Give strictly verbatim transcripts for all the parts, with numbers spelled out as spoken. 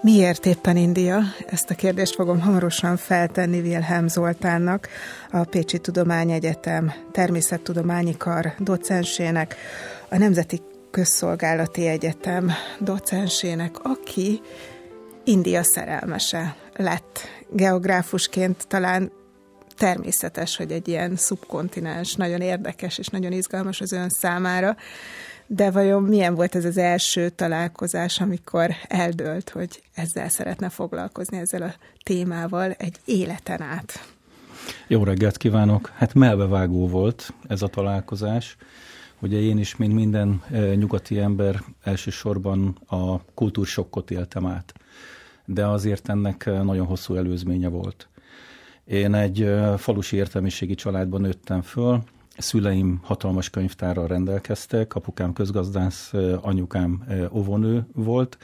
Miért éppen India? Ezt a kérdést fogom hamarosan feltenni Wilhelm Zoltánnak, a Pécsi Tudományegyetem természettudományi kar docensének, a Nemzeti Közszolgálati Egyetem docensének, aki India szerelmese lett. Geográfusként talán természetes, hogy egy ilyen szubkontinens nagyon érdekes és nagyon izgalmas az ön számára, de vajon milyen volt ez az első találkozás, amikor eldőlt, hogy ezzel szeretne foglalkozni, ezzel a témával egy életen át? Jó reggelt kívánok! Hát melbevágó volt ez a találkozás. Ugye én is, mint minden nyugati ember, elsősorban a kultúrsokkot éltem át. De azért ennek nagyon hosszú előzménye volt. Én egy falusi értelmiségi családban nőttem föl, szüleim hatalmas könyvtárral rendelkeztek, apukám közgazdász, anyukám óvónő volt,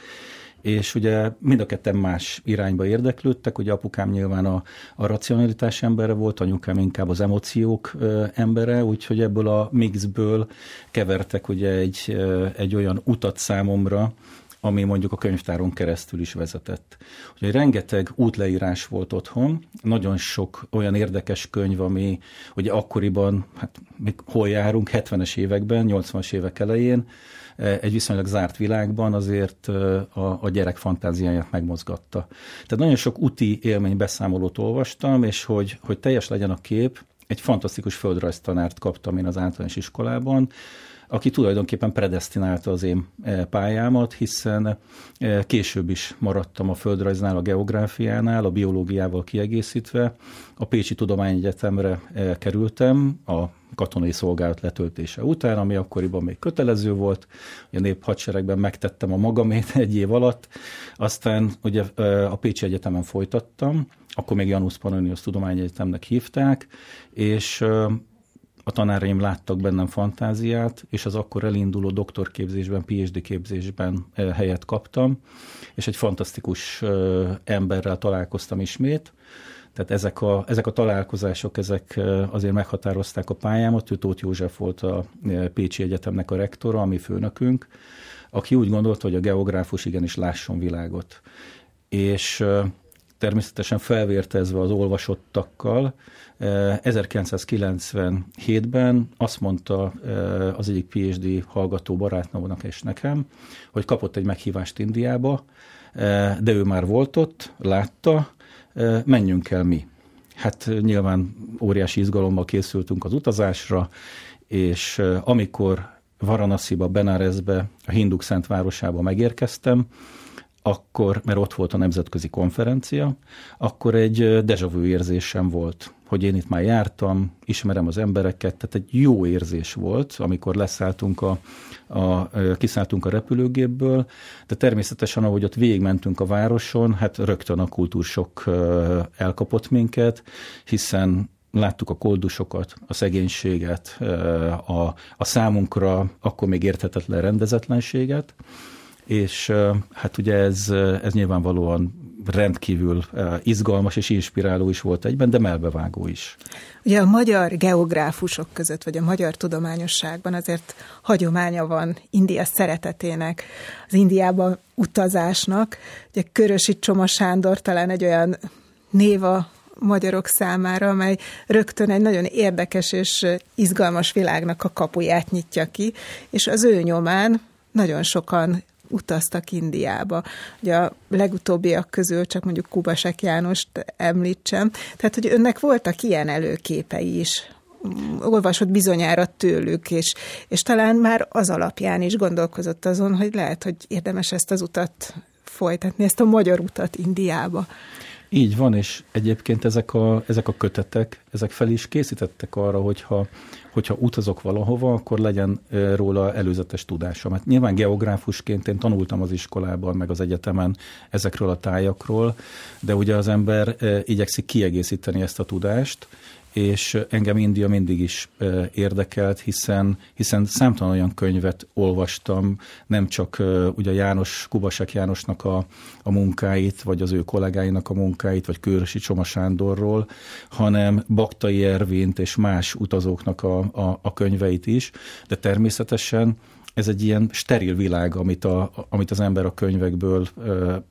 és ugye mind a ketten más irányba érdeklődtek, ugye apukám nyilván a, a racionalitás embere volt, anyukám inkább az emóciók embere, úgyhogy ebből a mixből kevertek ugye egy, egy olyan utat számomra, ami mondjuk a könyvtáron keresztül is vezetett. Úgyhogy rengeteg útleírás volt otthon, nagyon sok olyan érdekes könyv, ami ugye akkoriban, hát még hol járunk, hetvenes években, nyolcvanas évek elején, egy viszonylag zárt világban azért a, a gyerek fantáziáját megmozgatta. Tehát nagyon sok úti élmény beszámolót olvastam, és hogy, hogy teljes legyen a kép, egy fantasztikus földrajztanárt kaptam én az általános iskolában, aki tulajdonképpen predesztinálta az én pályámat, hiszen később is maradtam a földrajznál, a geográfiánál, a biológiával kiegészítve. A Pécsi Tudományegyetemre kerültem a katonai szolgálat letöltése után, ami akkoriban még kötelező volt. A néphadseregben megtettem a magamét egy év alatt, aztán ugye a Pécsi Egyetemen folytattam, akkor még Janus Pannonius Tudományegyetemnek hívták, és a tanáraim láttak bennem fantáziát, és az akkor elinduló doktorképzésben, pé há dé képzésben helyet kaptam, és egy fantasztikus emberrel találkoztam ismét. Tehát ezek a, ezek a találkozások, ezek azért meghatározták a pályámat. Ő Tóth József volt a Pécsi Egyetemnek a rektora, ami főnökünk, aki úgy gondolta, hogy a geográfus igenis lásson világot. És természetesen felvértezve az olvasottakkal, ezerkilencszázkilencvenhétben azt mondta az egyik pé há dé hallgató barátnőmnek és nekem, hogy kapott egy meghívást Indiába, de ő már volt ott, látta, menjünk el mi. Hát nyilván óriási izgalommal készültünk az utazásra, és amikor Varanasiba, Benaresbe, a hinduk szent városába megérkeztem, akkor, mert ott volt a nemzetközi konferencia, akkor egy déjà vu érzésem volt, hogy én itt már jártam, ismerem az embereket, tehát egy jó érzés volt, amikor leszálltunk a, a, kiszálltunk a repülőgépből, de természetesen, ahogy ott végigmentünk a városon, hát rögtön a kultúrsok elkapott minket, hiszen láttuk a koldusokat, a szegénységet, a, a számunkra akkor még érthetetlen rendezetlenséget, és hát ugye ez, ez nyilvánvalóan rendkívül izgalmas és inspiráló is volt egyben, de melbevágó is. Ugye a magyar geográfusok között, vagy a magyar tudományosságban azért hagyománya van India szeretetének, az Indiába utazásnak. Ugye Körösi Csoma Sándor talán egy olyan név a magyarok számára, amely rögtön egy nagyon érdekes és izgalmas világnak a kapuját nyitja ki, és az ő nyomán nagyon sokan utaztak Indiába. Ugye a legutóbbiak közül csak mondjuk Kubasek Jánost említsem. Tehát, hogy önnek voltak ilyen előképei is. Olvasott bizonyára tőlük, és, és talán már az alapján is gondolkozott azon, hogy lehet, hogy érdemes ezt az utat folytatni, ezt a magyar utat Indiába. Így van, és egyébként ezek a, ezek a kötetek, ezek fel is készítettek arra, hogyha, hogyha utazok valahova, akkor legyen róla előzetes tudásom. Hát nyilván geográfusként én tanultam az iskolában, meg az egyetemen ezekről a tájakról, de ugye az ember igyekszik kiegészíteni ezt a tudást, és engem India mindig is érdekelt, hiszen, hiszen számtalan olyan könyvet olvastam, nem csak ugye János, Kubasek Jánosnak a, a munkáit, vagy az ő kollégáinak a munkáit, vagy Körösi Csoma Sándorról, hanem Baktai Ervint és más utazóknak a, a, a könyveit is, de természetesen ez egy ilyen steril világ, amit, a, amit az ember a könyvekből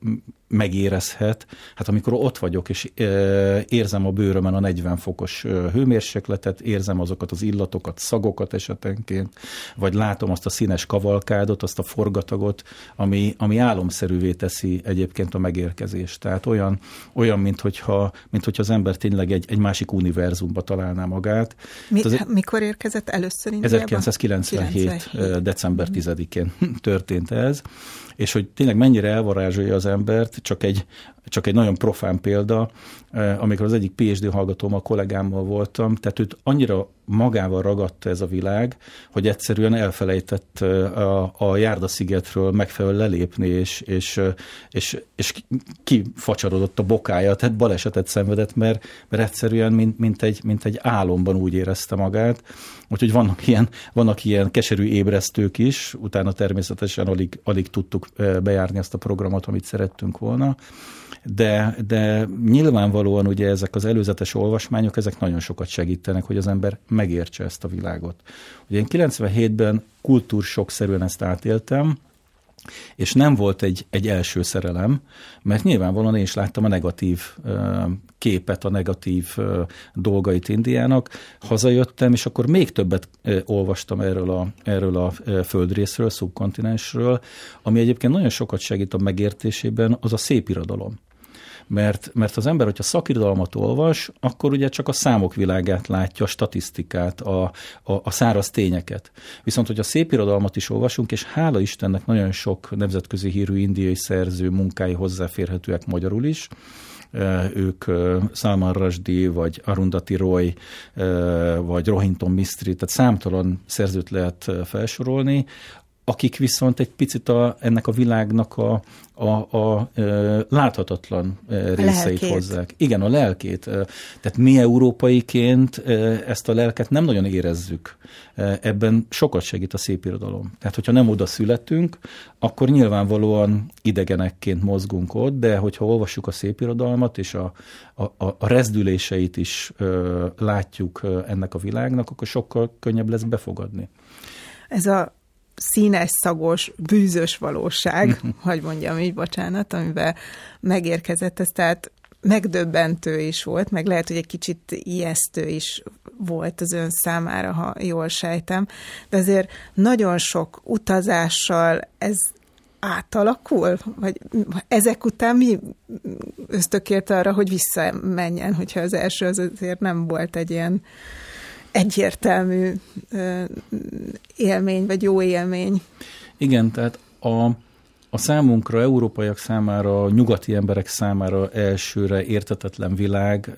megérezhet. Hát amikor ott vagyok, és érzem a bőrömen a negyven fokos hőmérsékletet, érzem azokat az illatokat, szagokat esetenként, vagy látom azt a színes kavalkádot, azt a forgatagot, ami, ami álomszerűvé teszi egyébként a megérkezést. Tehát olyan, olyan mint, hogyha, mint hogyha az ember tényleg egy, egy másik univerzumba találná magát. Mi, az, mikor érkezett először Indiába? ezerkilencszázkilencvenhét. kilencvenhét. december tizedikén történt ez, és hogy tényleg mennyire elvarázsolja az embert, csak egy, csak egy nagyon profán példa, amikor az egyik pé há dé hallgatómmal, kollégámmal voltam, tehát őt annyira magával ragadta ez a világ, hogy egyszerűen elfelejtett a, a Járdaszigetről megfelelően lelépni, és, és, és, és kifacsarodott a bokája, tehát balesetet szenvedett, mert, mert egyszerűen mint, mint, egy, mint egy álomban úgy érezte magát. Úgyhogy vannak ilyen, vannak ilyen keserű ébresztők is, utána természetesen alig, alig tudtuk bejárni ezt a programot, amit szerettünk volna. De, de nyilvánvalóan ugye ezek az előzetes olvasmányok, ezek nagyon sokat segítenek, hogy az ember megértse ezt a világot. Ugye én kilencvenhétben kultúrsokszerűen ezt átéltem, és nem volt egy, egy első szerelem, mert nyilvánvalóan én is láttam a negatív képet, a negatív dolgait Indiának. Hazajöttem, és akkor még többet olvastam erről a, erről a földrészről, szubkontinensről, ami egyébként nagyon sokat segít a megértésében, az a szépirodalom. Mert, mert az ember, hogyha szakirodalmat olvas, akkor ugye csak a számok világát látja, a statisztikát, a, a, a száraz tényeket. Viszont, hogyha szépirodalmat is olvasunk, és hála Istennek nagyon sok nemzetközi hírű indiai szerző munkái hozzáférhetőek magyarul is, ők Salman Rushdie, vagy Arundhati Roy, vagy Rohinton Mistry, tehát számtalan szerzőt lehet felsorolni, akik viszont egy picit a, ennek a világnak a, a, a, a láthatatlan részeit hozzák. Igen, a lelkét. Tehát mi európaiként ezt a lelket nem nagyon érezzük. Ebben sokat segít a szépirodalom. Tehát, hogyha nem oda születünk, akkor nyilvánvalóan idegenekként mozgunk ott, de hogyha olvassuk a szépirodalmat, és a, a, a rezdüléseit is látjuk ennek a világnak, akkor sokkal könnyebb lesz befogadni. Ez a színes, szagos, bűzös valóság, hogy mondjam így, bocsánat, amiben megérkezett, ez tehát megdöbbentő is volt, meg lehet, hogy egy kicsit ijesztő is volt az ön számára, ha jól sejtem, de azért nagyon sok utazással ez átalakul? Vagy ezek után mi ösztökélt arra, hogy visszamenjen, hogyha az első az azért nem volt egy ilyen egyértelmű élmény, vagy jó élmény. Igen, tehát a, a számunkra, európaiak számára, a nyugati emberek számára elsőre értetetlen világ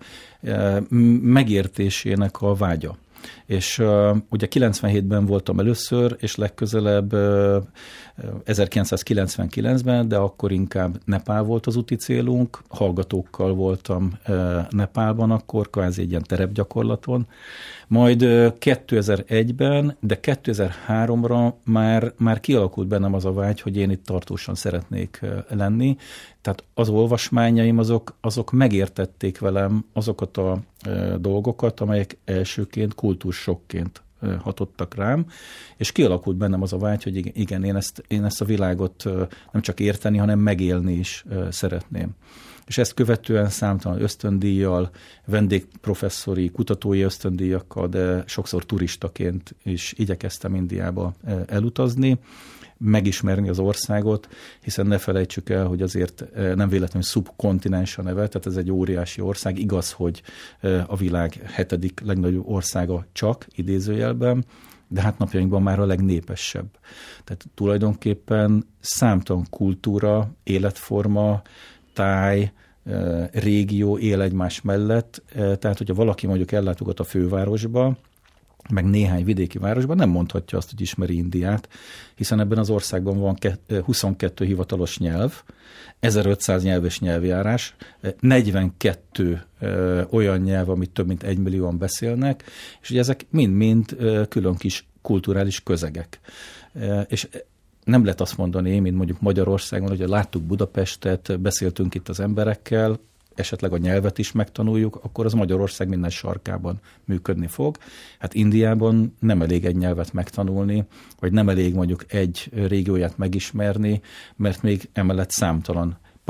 megértésének a vágya. És uh, ugye kilencvenhétben voltam először, és legközelebb uh, ezerkilencszázkilencvenkilencben, de akkor inkább Nepál volt az úti célunk, hallgatókkal voltam uh, Nepálban akkor, kvázi egy ilyen terepgyakorlaton. Majd uh, kétezer-egyben, de kétezer-háromra már, már kialakult bennem az a vágy, hogy én itt tartósan szeretnék uh, lenni. Tehát az olvasmányaim azok, azok megértették velem azokat a uh, dolgokat, amelyek elsőként kultúrsokként hatottak rám, és kialakult bennem az a vágy, hogy igen, én ezt, én ezt a világot nem csak érteni, hanem megélni is szeretném. És ezt követően számtalan ösztöndíjjal, vendégprofesszori, kutatói ösztöndíjakkal, de sokszor turistaként is igyekeztem Indiába elutazni, megismerni az országot, hiszen ne felejtsük el, hogy azért nem véletlenül szubkontinens a neve, tehát ez egy óriási ország, igaz, hogy a világ hetedik legnagyobb országa csak, idézőjelben, de hát napjainkban már a legnépesebb. Tehát tulajdonképpen számtalan kultúra, életforma, táj, régió él egymás mellett, tehát hogyha valaki mondjuk ellátogat a fővárosba, meg néhány vidéki városban, nem mondhatja azt, hogy ismeri Indiát, hiszen ebben az országban van huszonkettő hivatalos nyelv, ezerötszáz nyelves nyelvjárás, negyvenkettő olyan nyelv, amit több mint egymillióan beszélnek, és ugye ezek mind-mind külön kis kulturális közegek. És nem lehet azt mondani, mint mondjuk Magyarországon, hogy láttuk Budapestet, beszéltünk itt az emberekkel, esetleg a nyelvet is megtanuljuk, akkor az Magyarország minden sarkában működni fog. Hát Indiában nem elég egy nyelvet megtanulni, vagy nem elég mondjuk egy régióját megismerni, mert még emellett számtalan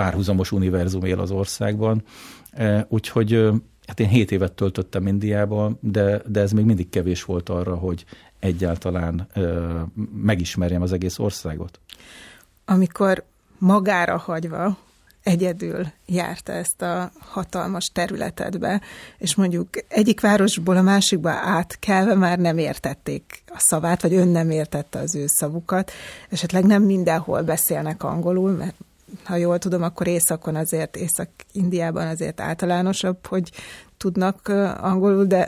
párhuzamos univerzum él az országban. Úgyhogy hát én hét évet töltöttem Indiában, de, de ez még mindig kevés volt arra, hogy egyáltalán megismerjem az egész országot. Amikor magára hagyva egyedül járta ezt a hatalmas területedbe, és mondjuk egyik városból a másikba átkelve már nem értették a szavát, vagy ön nem értette az ő szavukat. Esetleg nem mindenhol beszélnek angolul, mert ha jól tudom, akkor északon azért, Észak-Indiában azért általánosabb, hogy tudnak angolul, de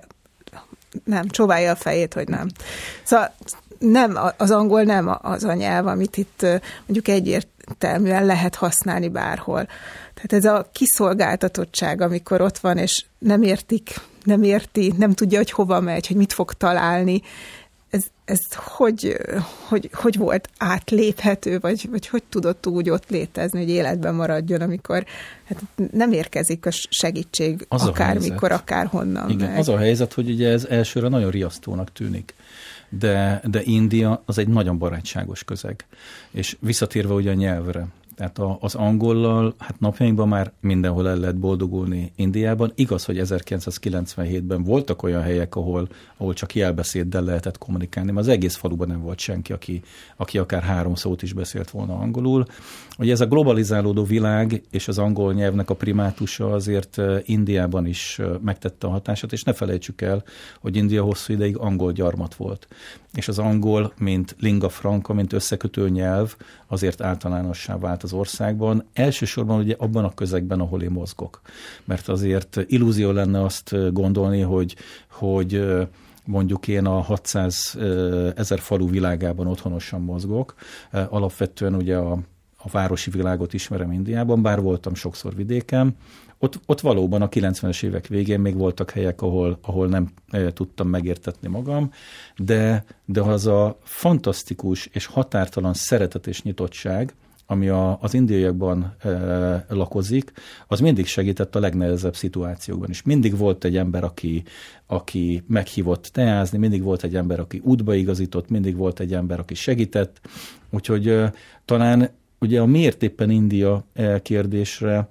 nem, csóválja a fejét, hogy nem. Szóval nem, az angol nem az a nyelv, amit itt mondjuk egyértelműen lehet használni bárhol. Tehát ez a kiszolgáltatottság, amikor ott van, és nem értik, nem érti, nem tudja, hogy hova megy, hogy mit fog találni, ez, ez hogy, hogy, hogy volt átléphető, vagy, vagy hogy tudott úgy ott létezni, hogy életben maradjon, amikor hát nem érkezik a segítség az akármikor, akárhonnan. Igen, meg. Az a helyzet, hogy ugye ez elsőre nagyon riasztónak tűnik. De, de India az egy nagyon barátságos közeg. És visszatérve ugye a nyelvre, tehát a, az angollal, hát napjainkban már mindenhol el lehet boldogulni Indiában. Igaz, hogy ezerkilencszázkilencvenhétben voltak olyan helyek, ahol, ahol csak jelbeszéddel lehetett kommunikálni, mert az egész faluban nem volt senki, aki, aki akár három szót is beszélt volna angolul. Ugye ez a globalizálódó világ és az angol nyelvnek a primátusa azért Indiában is megtette a hatását, és ne felejtsük el, hogy India hosszú ideig angol gyarmat volt. És az angol, mint lingua franca, mint összekötő nyelv, azért általánossá vált az országban. Elsősorban ugye abban a közegben, ahol én mozgok. Mert azért illúzió lenne azt gondolni, hogy, hogy mondjuk én a hatszáz ezer falu világában otthonosan mozgok. Alapvetően ugye a, a városi világot ismerem Indiában, bár voltam sokszor vidéken. Ott, ott valóban a kilencvenes évek végén még voltak helyek, ahol, ahol nem e, tudtam megértetni magam, de, de az a fantasztikus és határtalan szeretet és nyitottság, ami a, az indiaiakban e, lakozik, az mindig segített a legnehezebb szituációkban is. Mindig volt egy ember, aki, aki meghívott teázni, mindig volt egy ember, aki útba igazított, mindig volt egy ember, aki segített. Úgyhogy e, talán ugye a miért éppen India kérdésre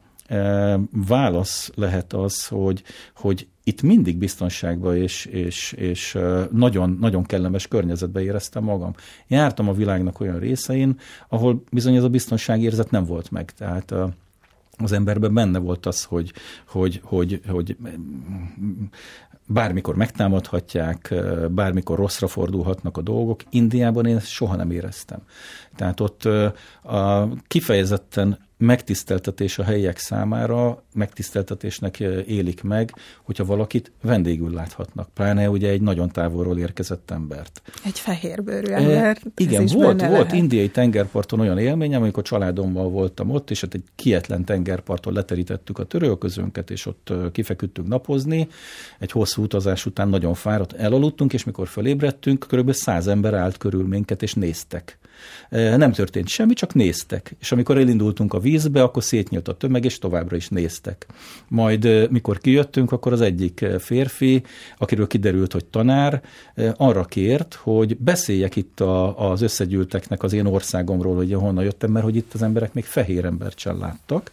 válasz lehet az, hogy, hogy itt mindig biztonságban és, és, és nagyon, nagyon kellemes környezetben éreztem magam. Jártam a világnak olyan részein, ahol bizony ez a biztonságérzet nem volt meg. Tehát az emberben benne volt az, hogy, hogy, hogy, hogy bármikor megtámadhatják, bármikor rosszra fordulhatnak a dolgok. Indiában én ezt soha nem éreztem. Tehát ott a kifejezetten megtiszteltetés a helyiek számára, megtiszteltetésnek élik meg, hogyha valakit vendégül láthatnak. Pláne ugye egy nagyon távolról érkezett embert. Egy fehérbőrű ember. E, igen, volt, volt indiai tengerparton olyan élményem, amikor családommal voltam ott, és hát egy kietlen tengerparton leterítettük a törölközőnket, és ott kifeküdtünk napozni. Egy hosszú utazás után nagyon fáradt, elaludtunk, és mikor fölébredtünk, körülbelül száz ember állt körül minket, és néztek. Nem történt semmi, csak néztek. És amikor elindultunk a vízbe, akkor szétnyílt a tömeg, és továbbra is néztek. Majd mikor kijöttünk, akkor az egyik férfi, akiről kiderült, hogy tanár, arra kért, hogy beszéljek itt a, az összegyűlteknek az én országomról, hogy honnan jöttem, mert hogy itt az emberek még fehér embert sem láttak.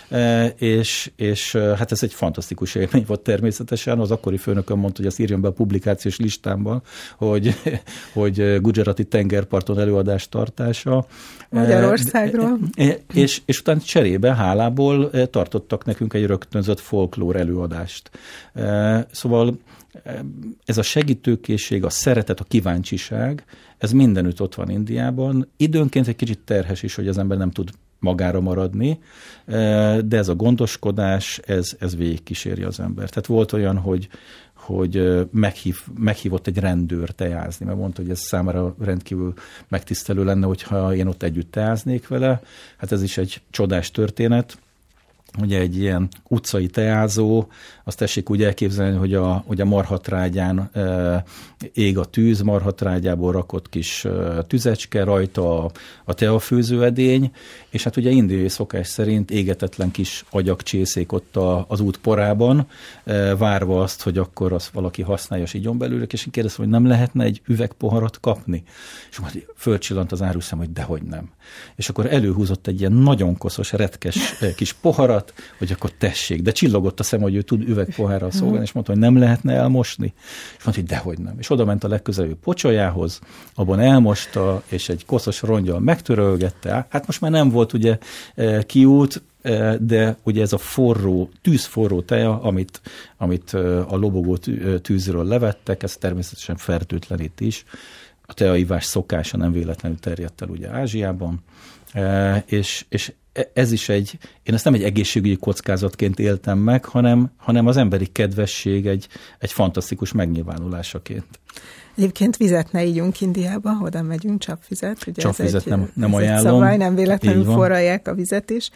És, és hát ez egy fantasztikus élmény volt természetesen. Az akkori főnököm mondta, hogy azt írjam be a publikációs listámban, hogy, hogy gujarati tengerparton előadást tartása. Magyarországról. És, és utána cserébe, hálából tartottak nekünk egy rögtönzött folklór előadást. Szóval ez a segítőkészség, a szeretet, a kíváncsiság, ez mindenütt ott van Indiában. Időnként egy kicsit terhes is, hogy az ember nem tud magára maradni, de ez a gondoskodás, ez, ez végigkíséri az ember. Tehát volt olyan, hogy hogy meghív, meghívott egy rendőr teázni, mert mondta, hogy ez számára rendkívül megtisztelő lenne, hogyha én ott együtt teáznék vele. Hát ez is egy csodás történet. ugye egy ilyen utcai teázó, azt tessék úgy elképzelni, hogy a, hogy a marhatrágyán e, ég a tűz, marhatrágyából rakott kis e, tüzecske, rajta a, a teafőzőedény, és hát ugye indiai szokás szerint égetetlen kis agyagcsészék ott a, az út porában, e, várva azt, hogy akkor azt valaki használja, és igyon belőlük, és én kérdeztem, hogy nem lehetne egy üvegpoharat kapni. És majd fölcsillant az áruszem, hogy dehogy nem. És akkor előhúzott egy ilyen nagyon koszos, retkes kis poharat, hogy akkor tessék. De csillogott a szem, hogy ő tud üvegpohárral szolgálni, és mondta, hogy nem lehetne elmosni. És mondta, hogy dehogy nem. És oda ment a legközelebbi pocsolyához, abban elmosta, és egy koszos rongyal megtörölgette. Hát most már nem volt ugye kiút, de ugye ez a forró, tűzforró teja, amit, amit a lobogó tűzről levettek, ez természetesen fertőtlenít is. A teaivás szokása nem véletlenül terjedt el ugye Ázsiában, e, és, és ez is egy, én ezt nem egy egészségügyi kockázatként éltem meg, hanem, hanem az emberi kedvesség egy, egy fantasztikus megnyilvánulásaként. Egyébként vizet ne ígyunk Indiába, oda megyünk, csapvizet. Ugye csapvizet egy, nem, nem ez ajánlom. Egy szabály, nem véletlenül forralják a vizet is.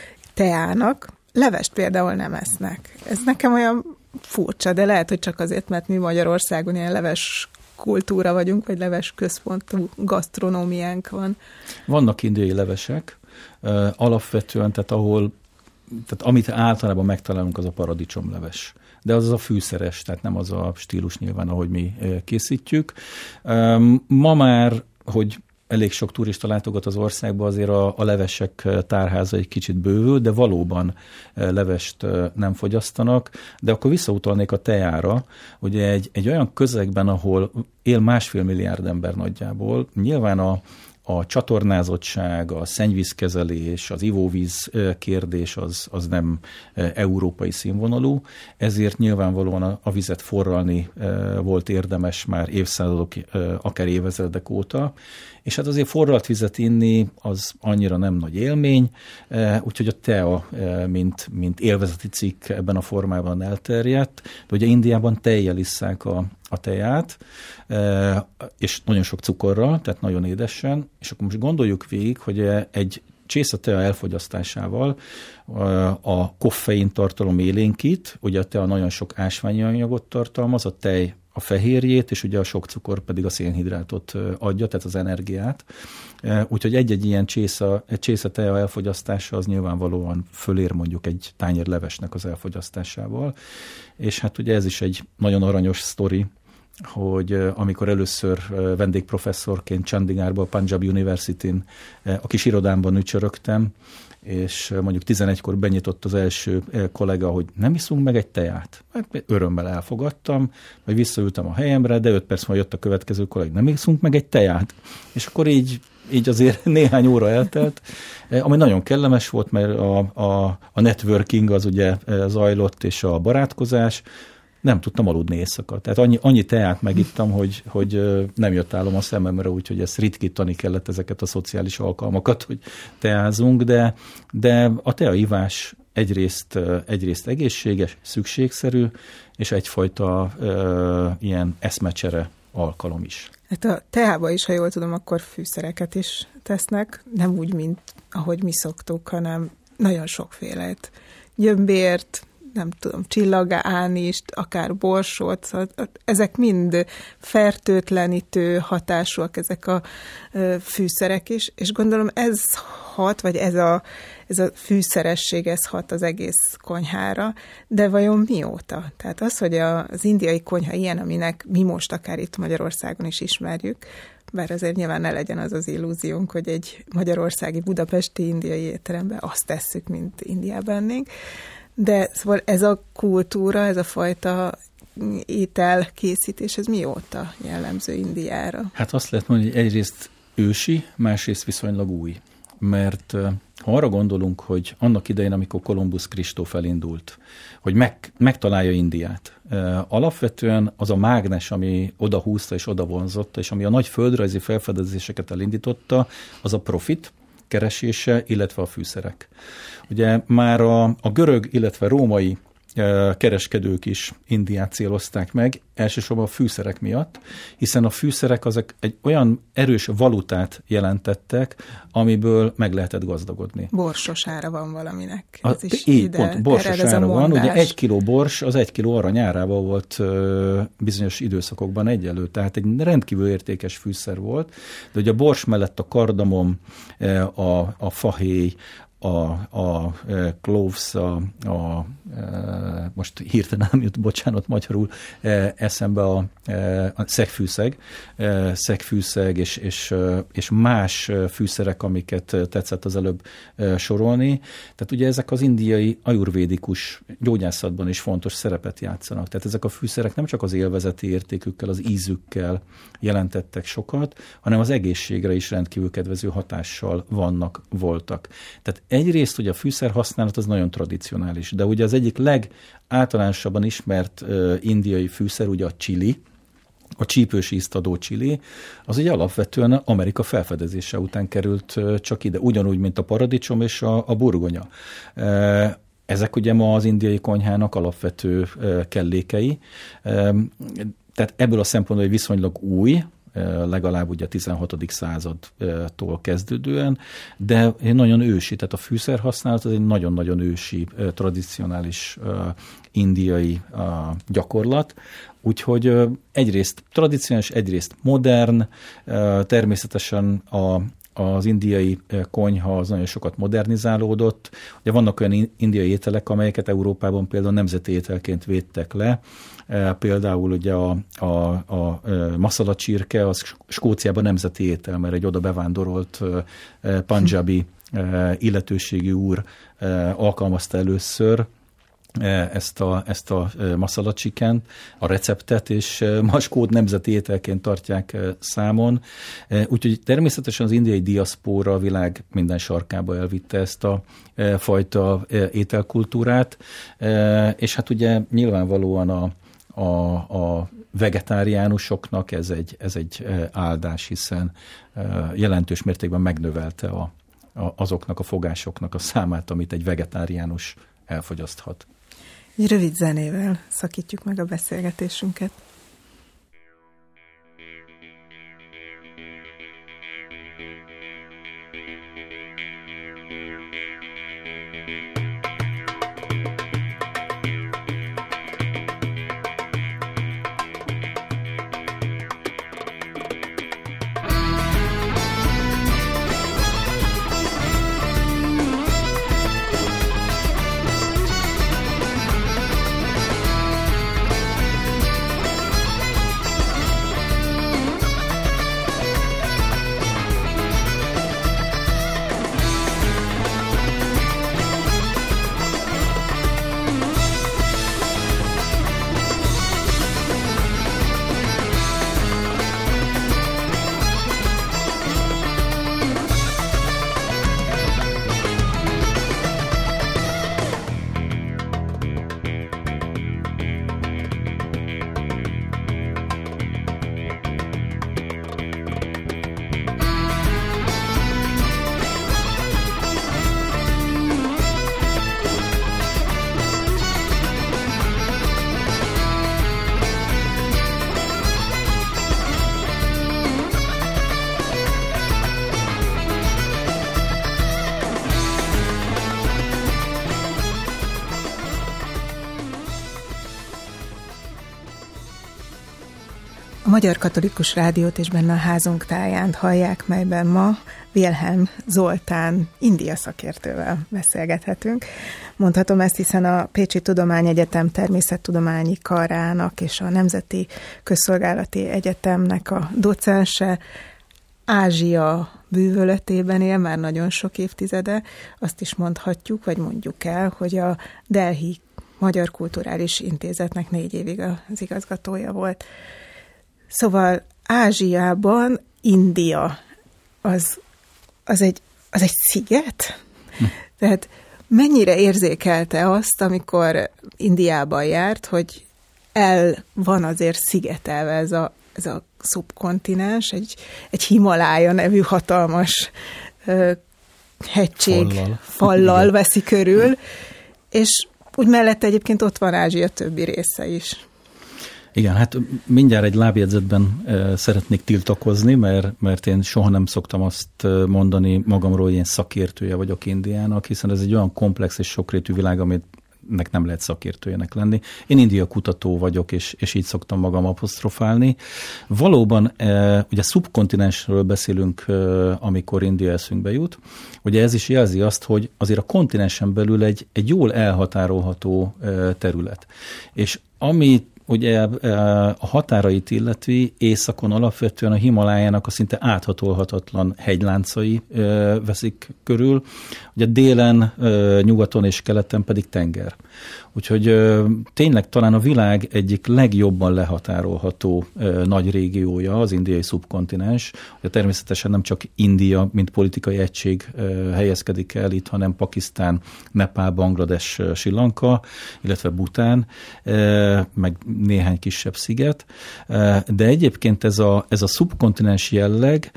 Teának levest például nem esznek. Ez nekem olyan furcsa, de lehet, hogy csak azért, mert mi Magyarországon ilyen leves kultúra vagyunk, vagy leves központú gasztronómiánk van. Vannak indiai levesek, alapvetően, tehát ahol, tehát amit általában megtalálunk, az a paradicsomleves. De az az a fűszeres, tehát nem az a stílus nyilván, ahogy mi készítjük. Ma már, hogy elég sok turista látogat az országba, azért a, a levesek tárháza egy kicsit bővül, de valóban levest nem fogyasztanak. De akkor visszautalnék a teára, ugye egy, egy olyan közegben, ahol él másfél milliárd ember nagyjából, nyilván a A csatornázottság, a szennyvízkezelés, az ivóvíz kérdés az, az nem európai színvonalú, ezért nyilvánvalóan a, a vizet forralni volt érdemes már évszázadok, akár évezredek óta, és hát azért forralt vizet inni az annyira nem nagy élmény, úgyhogy a tea, mint, mint élvezeti cikk ebben a formában elterjedt, de ugye Indiában tejjel isszák a, a teját, és nagyon sok cukorral, tehát nagyon édesen, és akkor most gondoljuk végig, hogy egy csésze tea elfogyasztásával a koffein tartalom élénkít, ugye a tea nagyon sok ásványi anyagot tartalmaz, a tej a fehérjét, és ugye a sok cukor pedig a szénhidrátot adja, tehát az energiát. Úgyhogy egy-egy ilyen csésze, csésze tea elfogyasztása az nyilvánvalóan fölér mondjuk egy tányér levesnek az elfogyasztásával. És hát ugye ez is egy nagyon aranyos sztori, hogy amikor először vendégprofesszorként Chandigarhban, a Punjab University-n a kis irodámban ücsörögtem, és mondjuk tizenegykor benyitott az első kollega, hogy nem iszunk meg egy teát. Örömmel elfogadtam, vagy visszaültem a helyemre, de öt perc múlva jött a következő kollega, nem iszunk meg egy teát. És akkor így, így azért néhány óra eltelt, ami nagyon kellemes volt, mert a, a, a networking az ugye zajlott, és a barátkozás, nem tudtam aludni éjszaka. Tehát annyi, annyi teát megittam, hogy, hogy nem jött álom a szememre, úgyhogy ezt ritkítani kellett ezeket a szociális alkalmakat, hogy teázunk, de, de a teaivás egyrészt, egyrészt egészséges, szükségszerű, és egyfajta e, ilyen eszmecsere alkalom is. Hát a teába is, ha jól tudom, akkor fűszereket is tesznek, nem úgy, mint ahogy mi szoktuk, hanem nagyon sokfélét. Gyömbért, nem tudom, csillagánist, akár borsot, szóval ezek mind fertőtlenítő hatásúak, ezek a fűszerek is, és gondolom ez hat, vagy ez a, ez a fűszeresség, ez hat az egész konyhára, de vajon mióta? Tehát az, hogy az indiai konyha ilyen, aminek mi most akár itt Magyarországon is ismerjük, bár azért nyilván ne legyen az az illúziónk, hogy egy magyarországi, budapesti indiai étteremben azt tesszük, mint Indiában ennénk, de szóval ez a kultúra, ez a fajta ételkészítés, ez mióta jellemző Indiára? Hát azt lehet mondani, hogy egyrészt ősi, másrészt viszonylag új. Mert ha arra gondolunk, hogy annak idején, amikor Kolumbusz Kristóf elindult, hogy meg, megtalálja Indiát, alapvetően az a mágnes, ami oda húzta és oda vonzotta, és ami a nagy földrajzi felfedezéseket elindította, az a profit keresése, illetve a fűszerek. Ugye már a, a görög, illetve római kereskedők is Indiát célozták meg, elsősorban a fűszerek miatt, hiszen a fűszerek azok egy olyan erős valutát jelentettek, amiből meg lehetett gazdagodni. Borsos ára van valaminek. Ez a, is így, ide, pont, borsos ára van. Ugye egy kiló bors, az egy kiló arany árával volt ö, bizonyos időszakokban egyelő, tehát egy rendkívül értékes fűszer volt, de ugye a bors mellett a kardamom, a, a fahéj, a, a cloves, a, a, most hirtelen nem jut, bocsánat, magyarul eszembe a, a szegfűszeg, szegfűszeg és, és, és más fűszerek, amiket tetszett az előbb sorolni. Tehát ugye ezek az indiai ajurvédikus gyógyászatban is fontos szerepet játszanak. Tehát ezek a fűszerek nem csak az élvezeti értékükkel, az ízükkel jelentettek sokat, hanem az egészségre is rendkívül kedvező hatással vannak, voltak. Tehát egyrészt ugye a fűszerhasználat az nagyon tradicionális, de ugye az egyik legáltalánosabban ismert uh, indiai fűszer ugye a chili, a csípős ízt adó chili, az ugye alapvetően Amerika felfedezése után került uh, csak ide, ugyanúgy, mint a paradicsom és a, a burgonya. Uh, ezek ugye ma az indiai konyhának alapvető uh, kellékei, uh, tehát ebből a szempontból viszonylag új, legalább ugye a tizenhatodik századtól kezdődően, de nagyon ősi, tehát a fűszerhasználat az egy nagyon-nagyon ősi, tradicionális indiai gyakorlat, úgyhogy egyrészt tradicionális, egyrészt modern, természetesen a az indiai konyha az nagyon sokat modernizálódott. Ugye vannak olyan indiai ételek, amelyeket Európában például nemzeti ételként védtek le. Például ugye a, a, a masala csirke, az Skóciában nemzeti étel, mert egy oda bevándorolt panjabi illetőségű úr alkalmazta először ezt a, ezt a masala chickent, a receptet, és ma skót nemzeti ételként tartják számon. Úgyhogy természetesen az indiai diaszpóra a világ minden sarkába elvitte ezt a fajta ételkultúrát, és hát ugye nyilvánvalóan a, a, a vegetáriánusoknak ez egy, ez egy áldás, hiszen jelentős mértékben megnövelte a, a, azoknak a fogásoknak a számát, amit egy vegetáriánus elfogyaszthat. Egy rövid zenével szakítjuk meg a beszélgetésünket. A Magyar Katolikus Rádiót és benne a házunk táján hallják, melyben ma Wilhelm Zoltán India szakértővel beszélgethetünk. Mondhatom ezt, hiszen a Pécsi Tudományegyetem Természettudományi Karának és a Nemzeti Közszolgálati Egyetemnek a docense, Ázsia bűvöletében él már nagyon sok évtizede. Azt is mondhatjuk, vagy mondjuk el, hogy a Delhi Magyar Kulturális Intézetnek négy évig az igazgatója volt. Szóval Ázsiában India az, az, egy, az egy sziget? Hm. Tehát mennyire érzékelte azt, amikor Indiában járt, hogy el van azért szigetelve ez a, ez a szubkontinens, egy, egy Himalája nevű hatalmas ö, hegység fallal, fallal veszi körül, és úgy mellette egyébként ott van Ázsia többi része is. Igen, hát mindjárt egy lábjegyzetben e, szeretnék tiltakozni, mert, mert én soha nem szoktam azt mondani magamról, hogy én szakértője vagyok Indiának, hiszen ez egy olyan komplex és sokrétű világ, amit nek nem lehet szakértőjének lenni. Én India kutató vagyok, és, és így szoktam magam apostrofálni. Valóban, e, ugye szubkontinensről beszélünk, e, amikor India eszünkbe jut. Ugye ez is jelzi azt, hogy azért a kontinensen belül egy, egy jól elhatárolható e, terület. És ami ugye a határait illeti északon alapvetően a Himalájának a szinte áthatolhatatlan hegyláncai veszik körül, ugye délen, nyugaton és keleten pedig tenger. Úgyhogy tényleg talán a világ egyik legjobban lehatárolható nagy régiója az indiai szubkontinens. Ugye természetesen nem csak India, mint politikai egység helyezkedik el itt, hanem Pakisztán, Nepál, Banglades, Sri Lanka, illetve Bhután, meg néhány kisebb sziget. De egyébként ez a, ez a szubkontinens jelleg,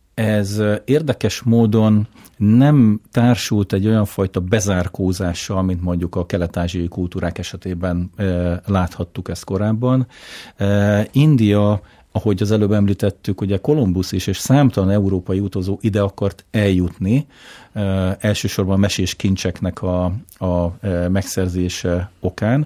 ez érdekes módon nem társult egy olyan fajta bezárkózással, mint mondjuk a kelet-ázsiai kultúrák esetében e, láthattuk ezt korábban. E, India, ahogy az előbb említettük, ugye Kolumbusz is, és számtalan európai utazó ide akart eljutni, e, elsősorban mesés kincseknek a, a e, megszerzése okán.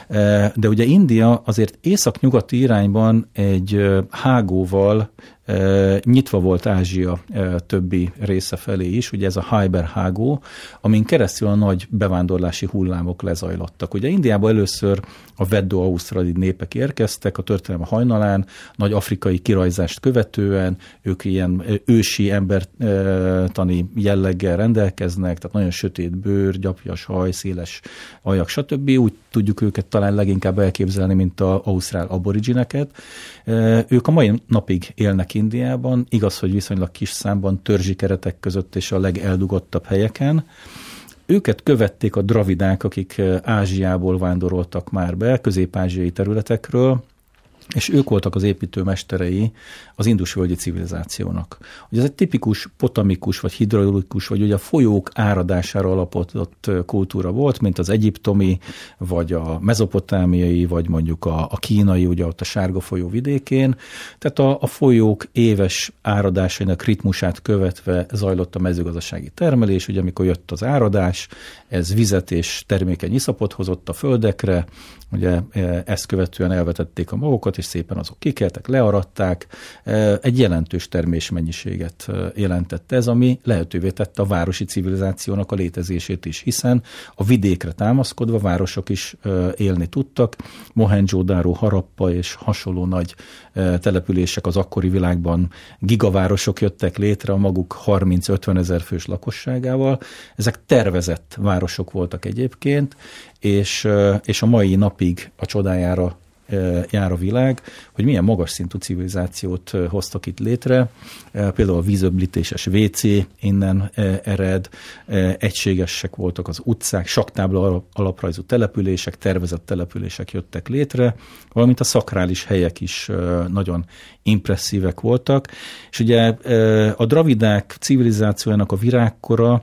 E, de ugye India azért észak-nyugati irányban egy e, hágóval e, nyitva volt Ázsia e, többi része felé is, ugye ez a Khyber hágó, amin keresztül a nagy bevándorlási hullámok lezajlottak. Ugye Indiába először a veddo-ausztrali népek érkeztek a történelem hajnalán, nagy afrikai kirajzást követően, ők ilyen ősi embertani jelleggel rendelkeznek, tehát nagyon sötét bőr, gyapjas haj, széles ajak, stb. Úgy tudjuk őket talán leginkább elképzelni, mint az ausztrál aborigineket. Ők a mai napig élnek Indiában, igaz, hogy viszonylag kis számban, törzsi keretek között és a legeldugottabb helyeken. Őket követték a dravidák, akik Ázsiából vándoroltak már be, közép-ázsiai területekről, és ők voltak az építőmesterei az indusvölgyi civilizációnak. Ugye ez egy tipikus potamikus, vagy hidraulikus, vagy ugye a folyók áradására alapodott kultúra volt, mint az egyiptomi, vagy a mezopotámiai, vagy mondjuk a, a kínai, ugye ott a sárga folyó vidékén. Tehát a, a folyók éves áradásainak ritmusát követve zajlott a mezőgazdasági termelés, ugye amikor jött az áradás, ez vizet és termékeny iszapot hozott a földekre, ugye ezt követően elvetették a magokat, és szépen azok kikeltek, learadták. Egy jelentős termésmennyiséget jelentette ez, ami lehetővé tette a városi civilizációnak a létezését is, hiszen a vidékre támaszkodva városok is élni tudtak. Mohenjo-daro, Harappa és hasonló nagy települések az akkori világban gigavárosok jöttek létre a maguk harminc-ötven ezer fős lakosságával. Ezek tervezett városok voltak egyébként, és, és a mai napig a csodájára jár a világ, hogy milyen magas szintű civilizációt hoztak itt létre. Például a vízöblítéses vé cé innen ered, egységesek voltak az utcák, sakktábla alaprajzú települések, tervezett települések jöttek létre, valamint a szakrális helyek is nagyon impresszívek voltak. És ugye a dravidák civilizációjának a virágkora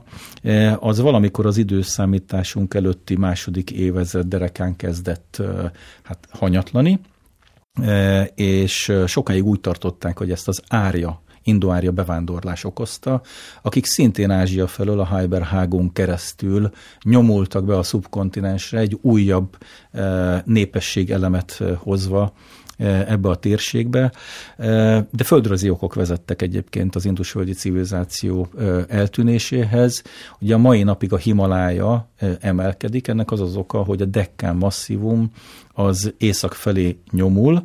az valamikor az időszámításunk előtti második évezred derekán kezdett hát hanyatlani, és sokáig úgy tartották, hogy ezt az árja, indo-árja bevándorlás okozta, akik szintén Ázsia felől a Khyber hágón keresztül nyomultak be a szubkontinensre egy újabb népességelemet hozva ebbe a térségbe, de földrajzi okok vezettek egyébként az indusvölgyi civilizáció eltűnéséhez. Ugye a mai napig a Himalája emelkedik, ennek az az oka, hogy a Dekkán masszívum az észak felé nyomul,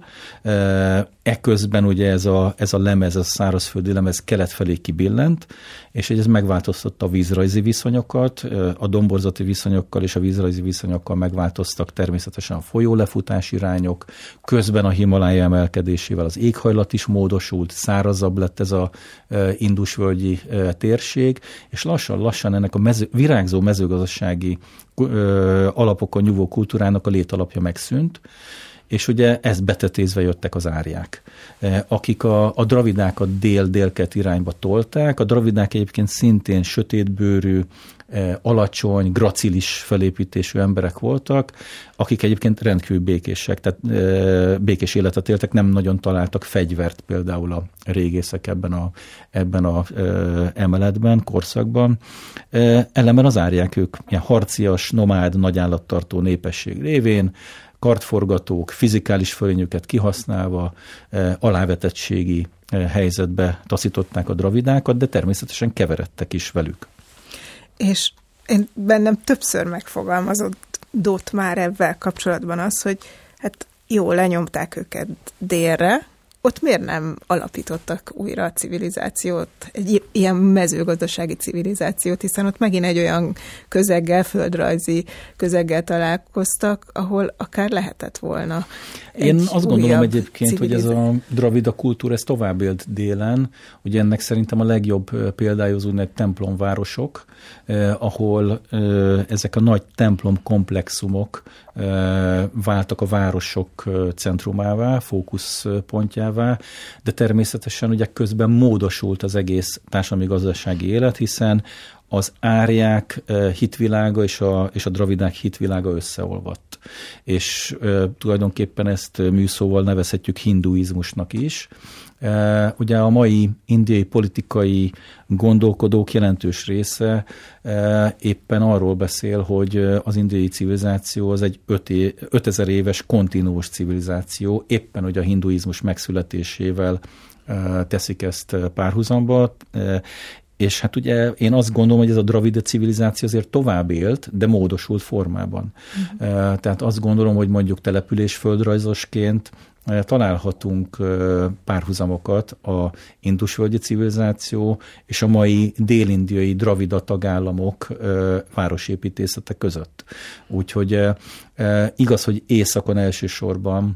eközben ugye ez a, ez a lemez, a szárazföldi lemez kelet felé kibillent, és ez megváltoztatta a vízrajzi viszonyokat, a domborzati viszonyokkal és a vízrajzi viszonyokkal megváltoztak természetesen a folyólefutás irányok, közben a Himalája emelkedésével az éghajlat is módosult, szárazabb lett ez a indusvölgyi térség, és lassan-lassan ennek a mező, virágzó mezőgazdasági alapokon nyugvó kultúrának a létalapja megszűnt, és ugye ezt betetézve jöttek az árják, akik a, a dravidákat dél-délket irányba tolták. A dravidák egyébként szintén sötétbőrű, alacsony, gracilis felépítésű emberek voltak, akik egyébként rendkívül békések, tehát békés életet éltek, nem nagyon találtak fegyvert például a régészek ebben a, ebben a emeletben, korszakban. Ellenben az árják ők ilyen harcias, nomád, nagyállattartó népesség révén, kartforgatók, fizikális fölényüket kihasználva, alávetettségi helyzetbe taszították a dravidákat, de természetesen keveredtek is velük. És én bennem többször megfogalmazódott már ebben kapcsolatban az, hogy hát jó, lenyomták őket délre, ott miért nem alapítottak újra a civilizációt, egy ilyen mezőgazdasági civilizációt, hiszen ott megint egy olyan közeggel, földrajzi közeggel találkoztak, ahol akár lehetett volna. Én azt gondolom egyébként, hogy ez a dravida kultúra, ez tovább élt délen. Ugye ennek szerintem a legjobb példája az úgynevezett templomvárosok, eh, ahol eh, ezek a nagy templom komplexumok eh, váltak a városok centrumává, fókuszpontjává, de természetesen ugye közben módosult az egész társadalmi-gazdasági élet, hiszen az árják hitvilága és a, és a dravidák hitvilága összeolvadt. És e, tulajdonképpen ezt műszóval nevezhetjük hinduizmusnak is. E, ugye a mai indiai politikai gondolkodók jelentős része e, éppen arról beszél, hogy az indiai civilizáció az egy ötezer éves kontinuós civilizáció, éppen hogy a hinduizmus megszületésével e, teszik ezt párhuzamba, e, és hát ugye én azt gondolom, hogy ez a dravida civilizáció azért tovább élt, de módosult formában. Uh-huh. Tehát azt gondolom, hogy mondjuk településföldrajzosként találhatunk párhuzamokat a indusvölgyi civilizáció és a mai dél-indiai dravida tagállamok városépítészete között. Úgyhogy igaz, hogy északon elsősorban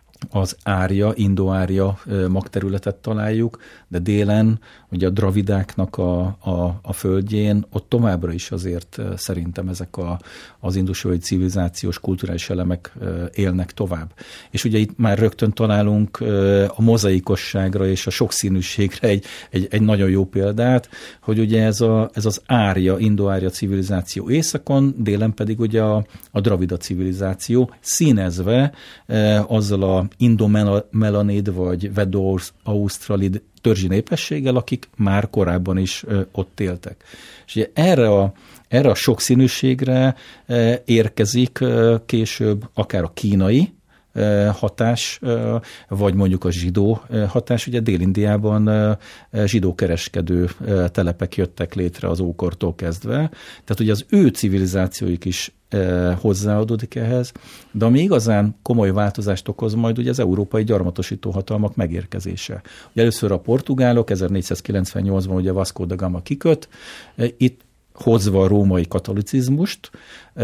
az árja, indo-árja magterületet találjuk, de délen, ugye a dravidáknak a, a, a földjén, ott továbbra is azért szerintem ezek a, az indusvölgyi civilizációs kulturális elemek élnek tovább. És ugye itt már rögtön találunk a mozaikosságra és a sokszínűségre egy, egy, egy nagyon jó példát, hogy ugye ez, a, ez az árja, indo-árja civilizáció északon, délen pedig ugye a, a dravida civilizáció színezve azzal a indomelanid vagy vedo-ausztralid törzsi népességgel, akik már korábban is ö, ott éltek. És ugye erre a, erre a sokszínűségre ö, érkezik ö, később akár a kínai ö, hatás, ö, vagy mondjuk a zsidó ö, hatás. Ugye Dél-Indiában ö, zsidó kereskedő ö, telepek jöttek létre az ókortól kezdve. Tehát ugye az ő civilizációik is hozzáadódik ehhez, de ami igazán komoly változást okoz majd ugye az európai gyarmatosító hatalmak megérkezése. Ugye először a portugálok ezernégyszázkilencvennyolcban ugye Vasco da Gama kiköt, itt hozva a római katolicizmust,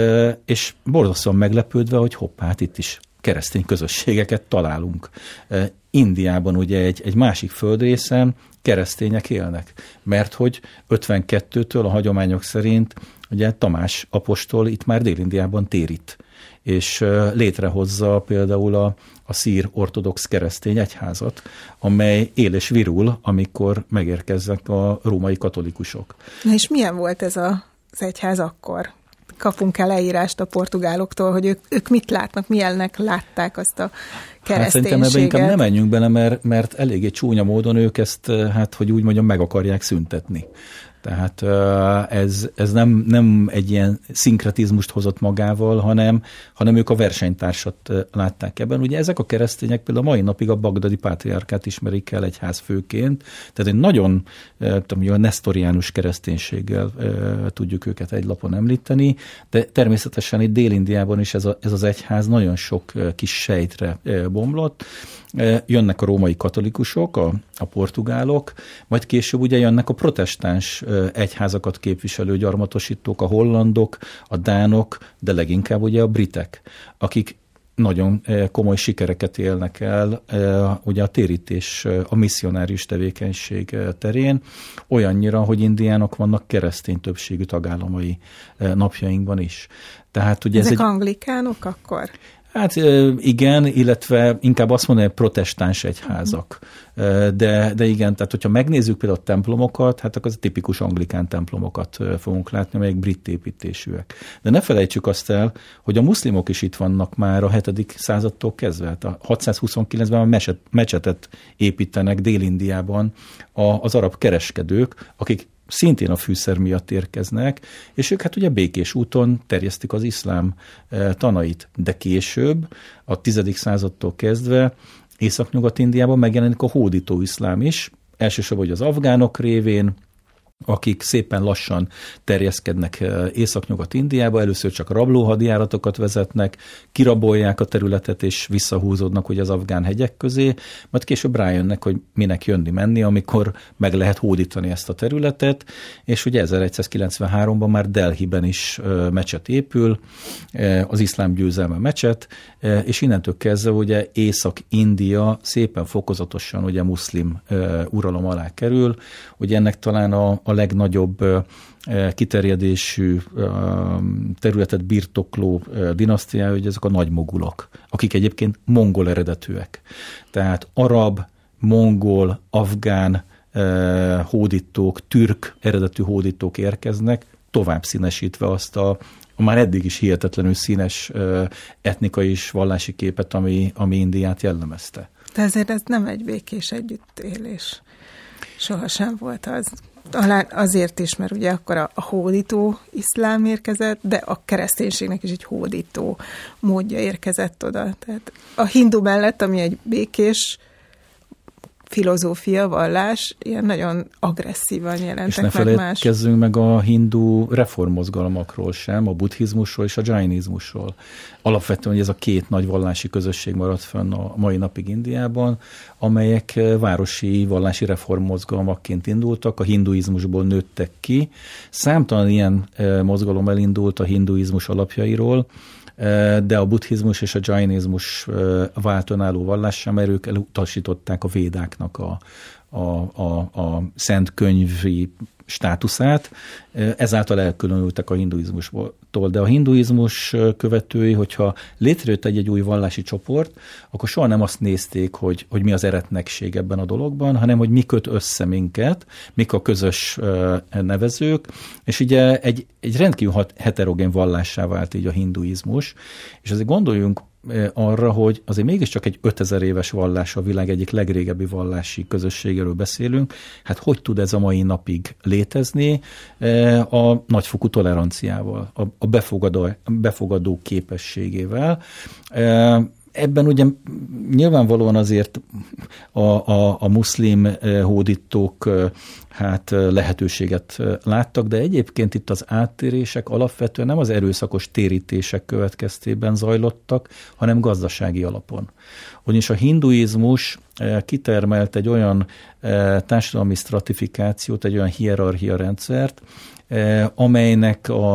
és borzasztóan meglepődve, hogy hoppá, hát itt is keresztény közösségeket találunk. Indiában ugye egy, egy másik földrészen keresztények élnek, mert hogy ötvenkettőtől a hagyományok szerint ugye Tamás apostol itt már Dél-Indiában térít, és létrehozza például a, a szír ortodox keresztény egyházat, amely él és virul, amikor megérkeznek a római katolikusok. Na és milyen volt ez a, az egyház akkor? Kapunk-e leírást a portugáloktól, hogy ők, ők mit látnak, milyennek látták azt a kereszténységet? Hát szerintem ebben inkább nem menjünk bele, mert, mert eléggé csúnya módon ők ezt, hát hogy úgy mondjam, meg akarják szüntetni. Tehát ez, ez nem, nem egy ilyen szinkretizmust hozott magával, hanem, hanem ők a versenytársat látták ebben. Ugye ezek a keresztények például a mai napig a bagdadi pátriárkát ismerik el egyházfőként, tehát egy nagyon tudom, a nesztoriánus kereszténységgel tudjuk őket egy lapon említeni, de természetesen itt Dél-Indiában is ez, a, ez az egyház nagyon sok kis sejtre bomlott. Jönnek a római katolikusok, a, a portugálok, majd később ugye jönnek a protestáns egyházakat képviselő gyarmatosítók, a hollandok, a dánok, de leginkább ugye a britek, akik nagyon komoly sikereket élnek el ugye a térítés, a misszionárius tevékenység terén, olyannyira, hogy Indiának vannak keresztény többségű tagállamai napjainkban is. Tehát, ugye Ezek ez egy... anglikánok akkor? Hát igen, illetve inkább azt mondom, hogy protestáns egyházak. De, de igen, tehát hogyha megnézzük például a templomokat, hát akkor az tipikus anglikán templomokat fogunk látni, amelyek brit építésűek. De ne felejtsük azt el, hogy a muszlimok is itt vannak már a hetedik századtól kezdve. Hát a hatszázhuszonkilencben a meset, mecsetet építenek Dél-Indiában az arab kereskedők, akik szintén a fűszer miatt érkeznek, és ők hát ugye békés úton terjesztik az iszlám tanait, de később, a tizedik századtól kezdve Észak-Nyugat-Indiában megjelenik a hódító iszlám is, elsősorban az afgánok révén, akik szépen lassan terjeszkednek Észak-Nyugat-Indiába, először csak rablóhadjáratokat vezetnek, kirabolják a területet, és visszahúzódnak ugye az afgán hegyek közé, majd később rájönnek, hogy minek jönni-menni, amikor meg lehet hódítani ezt a területet, és ugye ezeregyszázkilencvenháromban már Delhiben is mecset épül, az iszlám győzelme mecset, és innentől kezdve ugye Észak-India szépen fokozatosan ugye muszlim uralom alá kerül, ugye ennek talán a a legnagyobb kiterjedésű területet birtokló dinasztiája, hogy ezek a nagymogulok, akik egyébként mongol eredetűek. Tehát arab, mongol, afgán hódítók, türk eredetű hódítók érkeznek, tovább színesítve azt a, a már eddig is hihetetlenül színes etnikai és vallási képet, ami, ami Indiát jellemezte. De ezért ez nem egy békés együttélés. Sohasem volt az. Talán azért is, mert ugye akkor a, a hódító iszlám érkezett, de a kereszténységnek is egy hódító módja érkezett oda. Tehát a hindu mellett, ami egy békés filozófia, vallás, ilyen nagyon agresszívan jelentek és meg más. És ne feledkezzünk meg a hindu reformmozgalmakról sem, a buddhizmusról és a jainizmusról. Alapvetően, hogy ez a két nagy vallási közösség maradt fenn a mai napig Indiában, amelyek városi vallási reformmozgalmakként indultak, a hinduizmusból nőttek ki. Számtalan ilyen mozgalom elindult a hinduizmus alapjairól, de a buddhizmus és a jainizmus vált önálló vallássá, mert ők elutasították a védáknak a, a, a, a szent könyvi státuszát, ezáltal elkülönültek a hinduizmustól. De a hinduizmus követői, hogyha létrejött egy-egy új vallási csoport, akkor soha nem azt nézték, hogy, hogy mi az eretnekség ebben a dologban, hanem hogy mi köt össze minket, mik a közös nevezők, és ugye egy, egy rendkívül heterogén vallássá vált így a hinduizmus, és azért gondoljunk arra, hogy azért mégiscsak egy ötezer éves vallás, a világ egyik legrégebbi vallási közösségéről beszélünk, hát hogy tud ez a mai napig létezni a nagyfokú toleranciával, a befogadó, befogadó képességével. Ebben ugye nyilvánvalóan azért a, a, a muszlim hódítók hát lehetőséget láttak, de egyébként itt az áttérések alapvetően nem az erőszakos térítések következtében zajlottak, hanem gazdasági alapon. Ugyanis a hinduizmus kitermelt egy olyan társadalmi stratifikációt, egy olyan hierarchia rendszert, amelynek a,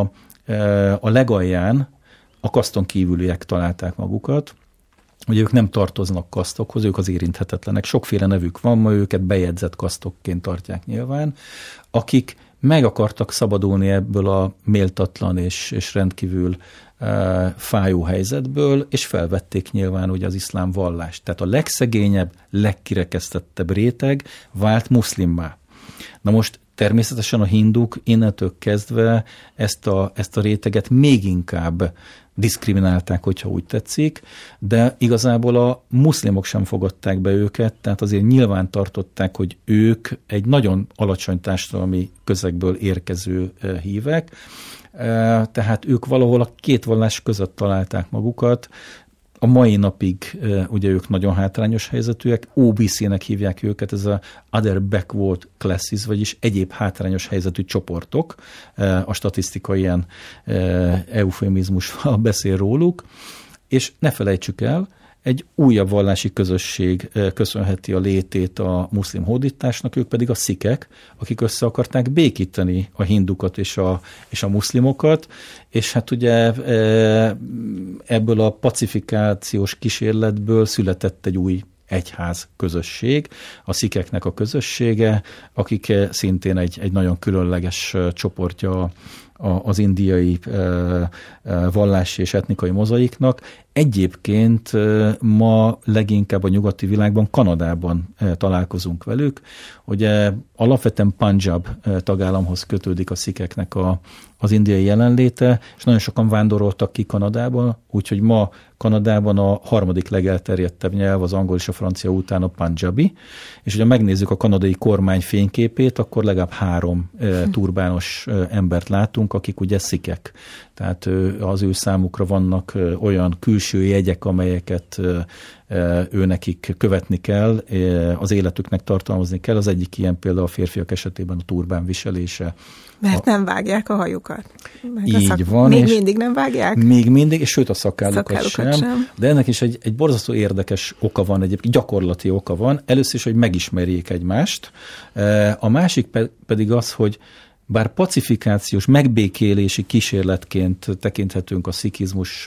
a legalján a kaszton kívüliek találták magukat. Ugye ők nem tartoznak kasztokhoz, ők az érinthetetlenek. Sokféle nevük van, ma őket bejegyzett kasztokként tartják nyilván, akik meg akartak szabadulni ebből a méltatlan és, és rendkívül e, fájó helyzetből, és felvették nyilván ugye az iszlám vallást. Tehát a legszegényebb, legkirekesztettebb réteg vált muszlimmá. Na most természetesen a hinduk innentől kezdve ezt a, ezt a réteget még inkább diszkriminálták, hogyha úgy tetszik, de igazából a muszlimok sem fogadták be őket, tehát azért nyilván tartották, hogy ők egy nagyon alacsony társadalmi közegből érkező hívek, tehát ők valahol a két vallás között találták magukat. A mai napig ugye ők nagyon hátrányos helyzetűek, o bé cé-nek hívják őket, ez a Other Backward Classes, vagyis egyéb hátrányos helyzetű csoportok. A statisztika ilyen eufemizmussal beszél róluk, és ne felejtsük el, egy újabb vallási közösség köszönheti a létét a muszlim hódításnak, ők pedig a szikek, akik össze akarták békíteni a hindukat és a, és a muszlimokat, és hát ugye ebből a pacifikációs kísérletből született egy új egyház közösség, a szikeknek a közössége, akik szintén egy, egy nagyon különleges csoportja az indiai vallási és etnikai mozaiknak. Egyébként ma leginkább a nyugati világban, Kanadában találkozunk velük. Ugye alapvetően Punjab tagállamhoz kötődik a szikeknek a, az indiai jelenléte, és nagyon sokan vándoroltak ki Kanadába, úgyhogy ma Kanadában a harmadik legelterjedtebb nyelv az angol és a francia után a punjabi, és hogyha megnézzük a kanadai kormány fényképét, akkor legalább három e, turbános e, embert látunk, akik ugye szikek. Tehát e, az ő számukra vannak e, olyan külső jegyek, amelyeket e, ő nekik követni kell, e, az életüknek tartalmazni kell. Az egyik ilyen például a férfiak esetében a turbán viselése. Mert nem vágják a hajukat. Meg Így a szak... van. Még mindig nem vágják? Még mindig, és sőt a szakállukat, szakállukat sem. sem. De ennek is egy, egy borzasztó érdekes oka van, egyébként gyakorlati oka van. Először is, hogy megismerjék egymást. A másik pedig az, hogy bár pacifikációs, megbékélési kísérletként tekinthetünk a szikizmus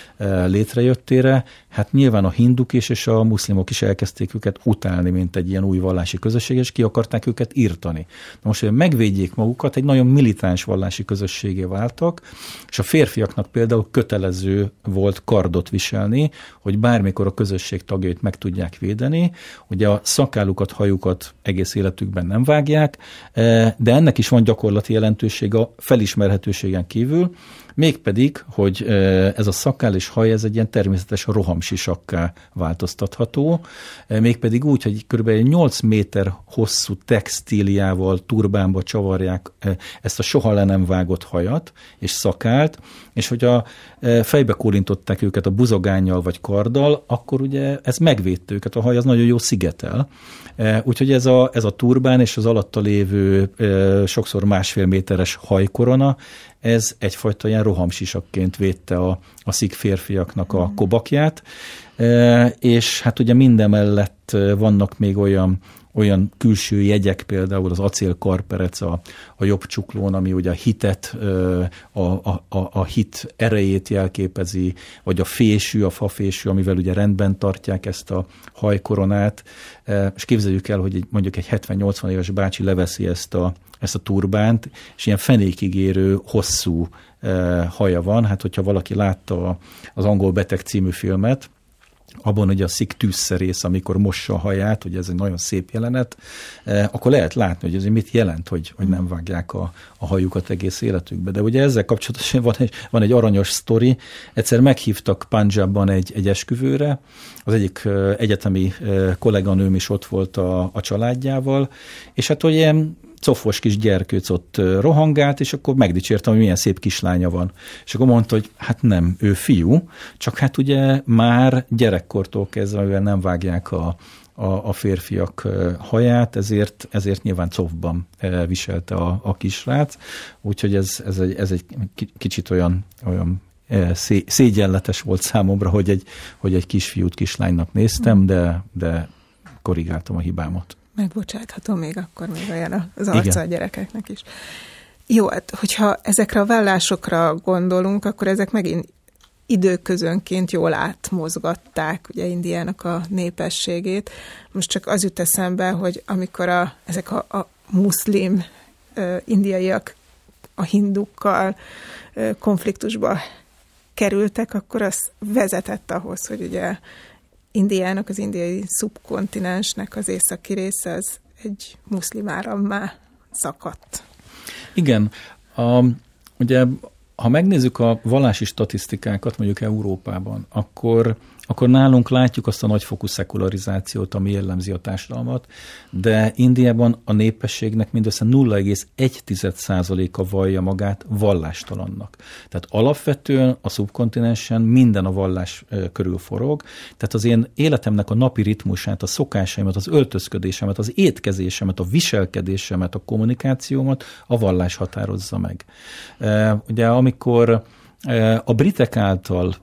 létrejöttére, hát nyilván a hinduk is és a muszlimok is elkezdték őket utálni, mint egy ilyen új vallási közösség, és ki akarták őket írtani. Na most, hogy megvédjék magukat, egy nagyon militáns vallási közösségé váltak, és a férfiaknak például kötelező volt kardot viselni, hogy bármikor a közösség tagjait meg tudják védeni. Ugye a szakállukat, hajukat egész életükben nem vágják, de ennek is van gyakorlati jelentőség a felismerhetőségen kívül, mégpedig, hogy ez a szakál és haj, ez egy ilyen természetes rohamsisakká változtatható, mégpedig úgy, hogy kb. nyolc méter hosszú textíliával turbánba csavarják ezt a soha le nem vágott hajat és szakált, és hogy a fejbe kólintották őket a buzogánnyal vagy karddal, akkor ugye ez megvédte őket, a haj az nagyon jó szigetel. Úgyhogy ez a, ez a turbán és az alatta lévő sokszor másfél méteres hajkorona, ez egyfajta ilyen rohamsisakként védte a, a szik férfiaknak a kobakját, e, és hát ugye mindemellett vannak még olyan, olyan külső jegyek, például az acélkarperec a, a jobb csuklón, ami ugye a hitet, a, a, a hit erejét jelképezi, vagy a fésű, a fafésű, amivel ugye rendben tartják ezt a hajkoronát, és képzeljük el, hogy egy, mondjuk egy hetven-nyolcvan éves bácsi leveszi ezt a ezt a turbánt, és ilyen fenékig érő, hosszú e, haja van. Hát, hogyha valaki látta az Angol beteg című filmet, abban ugye a szik tűzszerész, amikor mossa a haját, ugye ez egy nagyon szép jelenet, e, akkor lehet látni, hogy ez mit jelent, hogy, hogy nem vágják a, a hajukat egész életükbe. De ugye ezzel kapcsolatosan van egy, van egy aranyos sztori. Egyszer meghívtak Punjabban egy, egy esküvőre, az egyik e, egyetemi e, kolléganőm is ott volt a, a családjával, és hát hogy ilyen cofos kis gyerkőc ott rohangált, és akkor megdicsértem, hogy milyen szép kislánya van. És akkor mondta, hogy hát nem, ő fiú, csak hát ugye már gyerekkortól kezdve, mivel nem vágják a, a, a férfiak haját, ezért, ezért nyilván cofban viselte a, a kisrác. Úgyhogy ez, ez, egy, ez egy kicsit olyan, olyan szé, szégyenletes volt számomra, hogy egy, hogy egy kisfiút kislánynak néztem, de, de korrigáltam a hibámat. Megbocsáthatom még akkor még olyan az arca a gyerekeknek is. Jó, hát hogyha ezekre a vallásokra gondolunk, akkor ezek megint időközönként jól átmozgatták ugye Indiának a népességét. Most csak az jut eszembe, hogy amikor a, ezek a, a muszlim uh, indiaiak a hindukkal uh, konfliktusba kerültek, akkor az vezetett ahhoz, hogy ugye Indiának, az indiai szubkontinensnek az északi része az egy muszlim árammá szakadt. Igen. A, ugye, ha megnézzük a vallási statisztikákat mondjuk Európában, akkor, akkor nálunk látjuk azt a nagyfokú szekularizációt, ami jellemzi a társadalmat, de Indiában a népességnek mindössze nulla egész egy százaléka vallja magát vallástalannak. Tehát alapvetően a szubkontinensen minden a vallás körül forog, tehát az én életemnek a napi ritmusát, a szokásaimat, az öltözködésemet, az étkezésemet, a viselkedésemet, a kommunikációmat a vallás határozza meg. Ugye amikor a britek által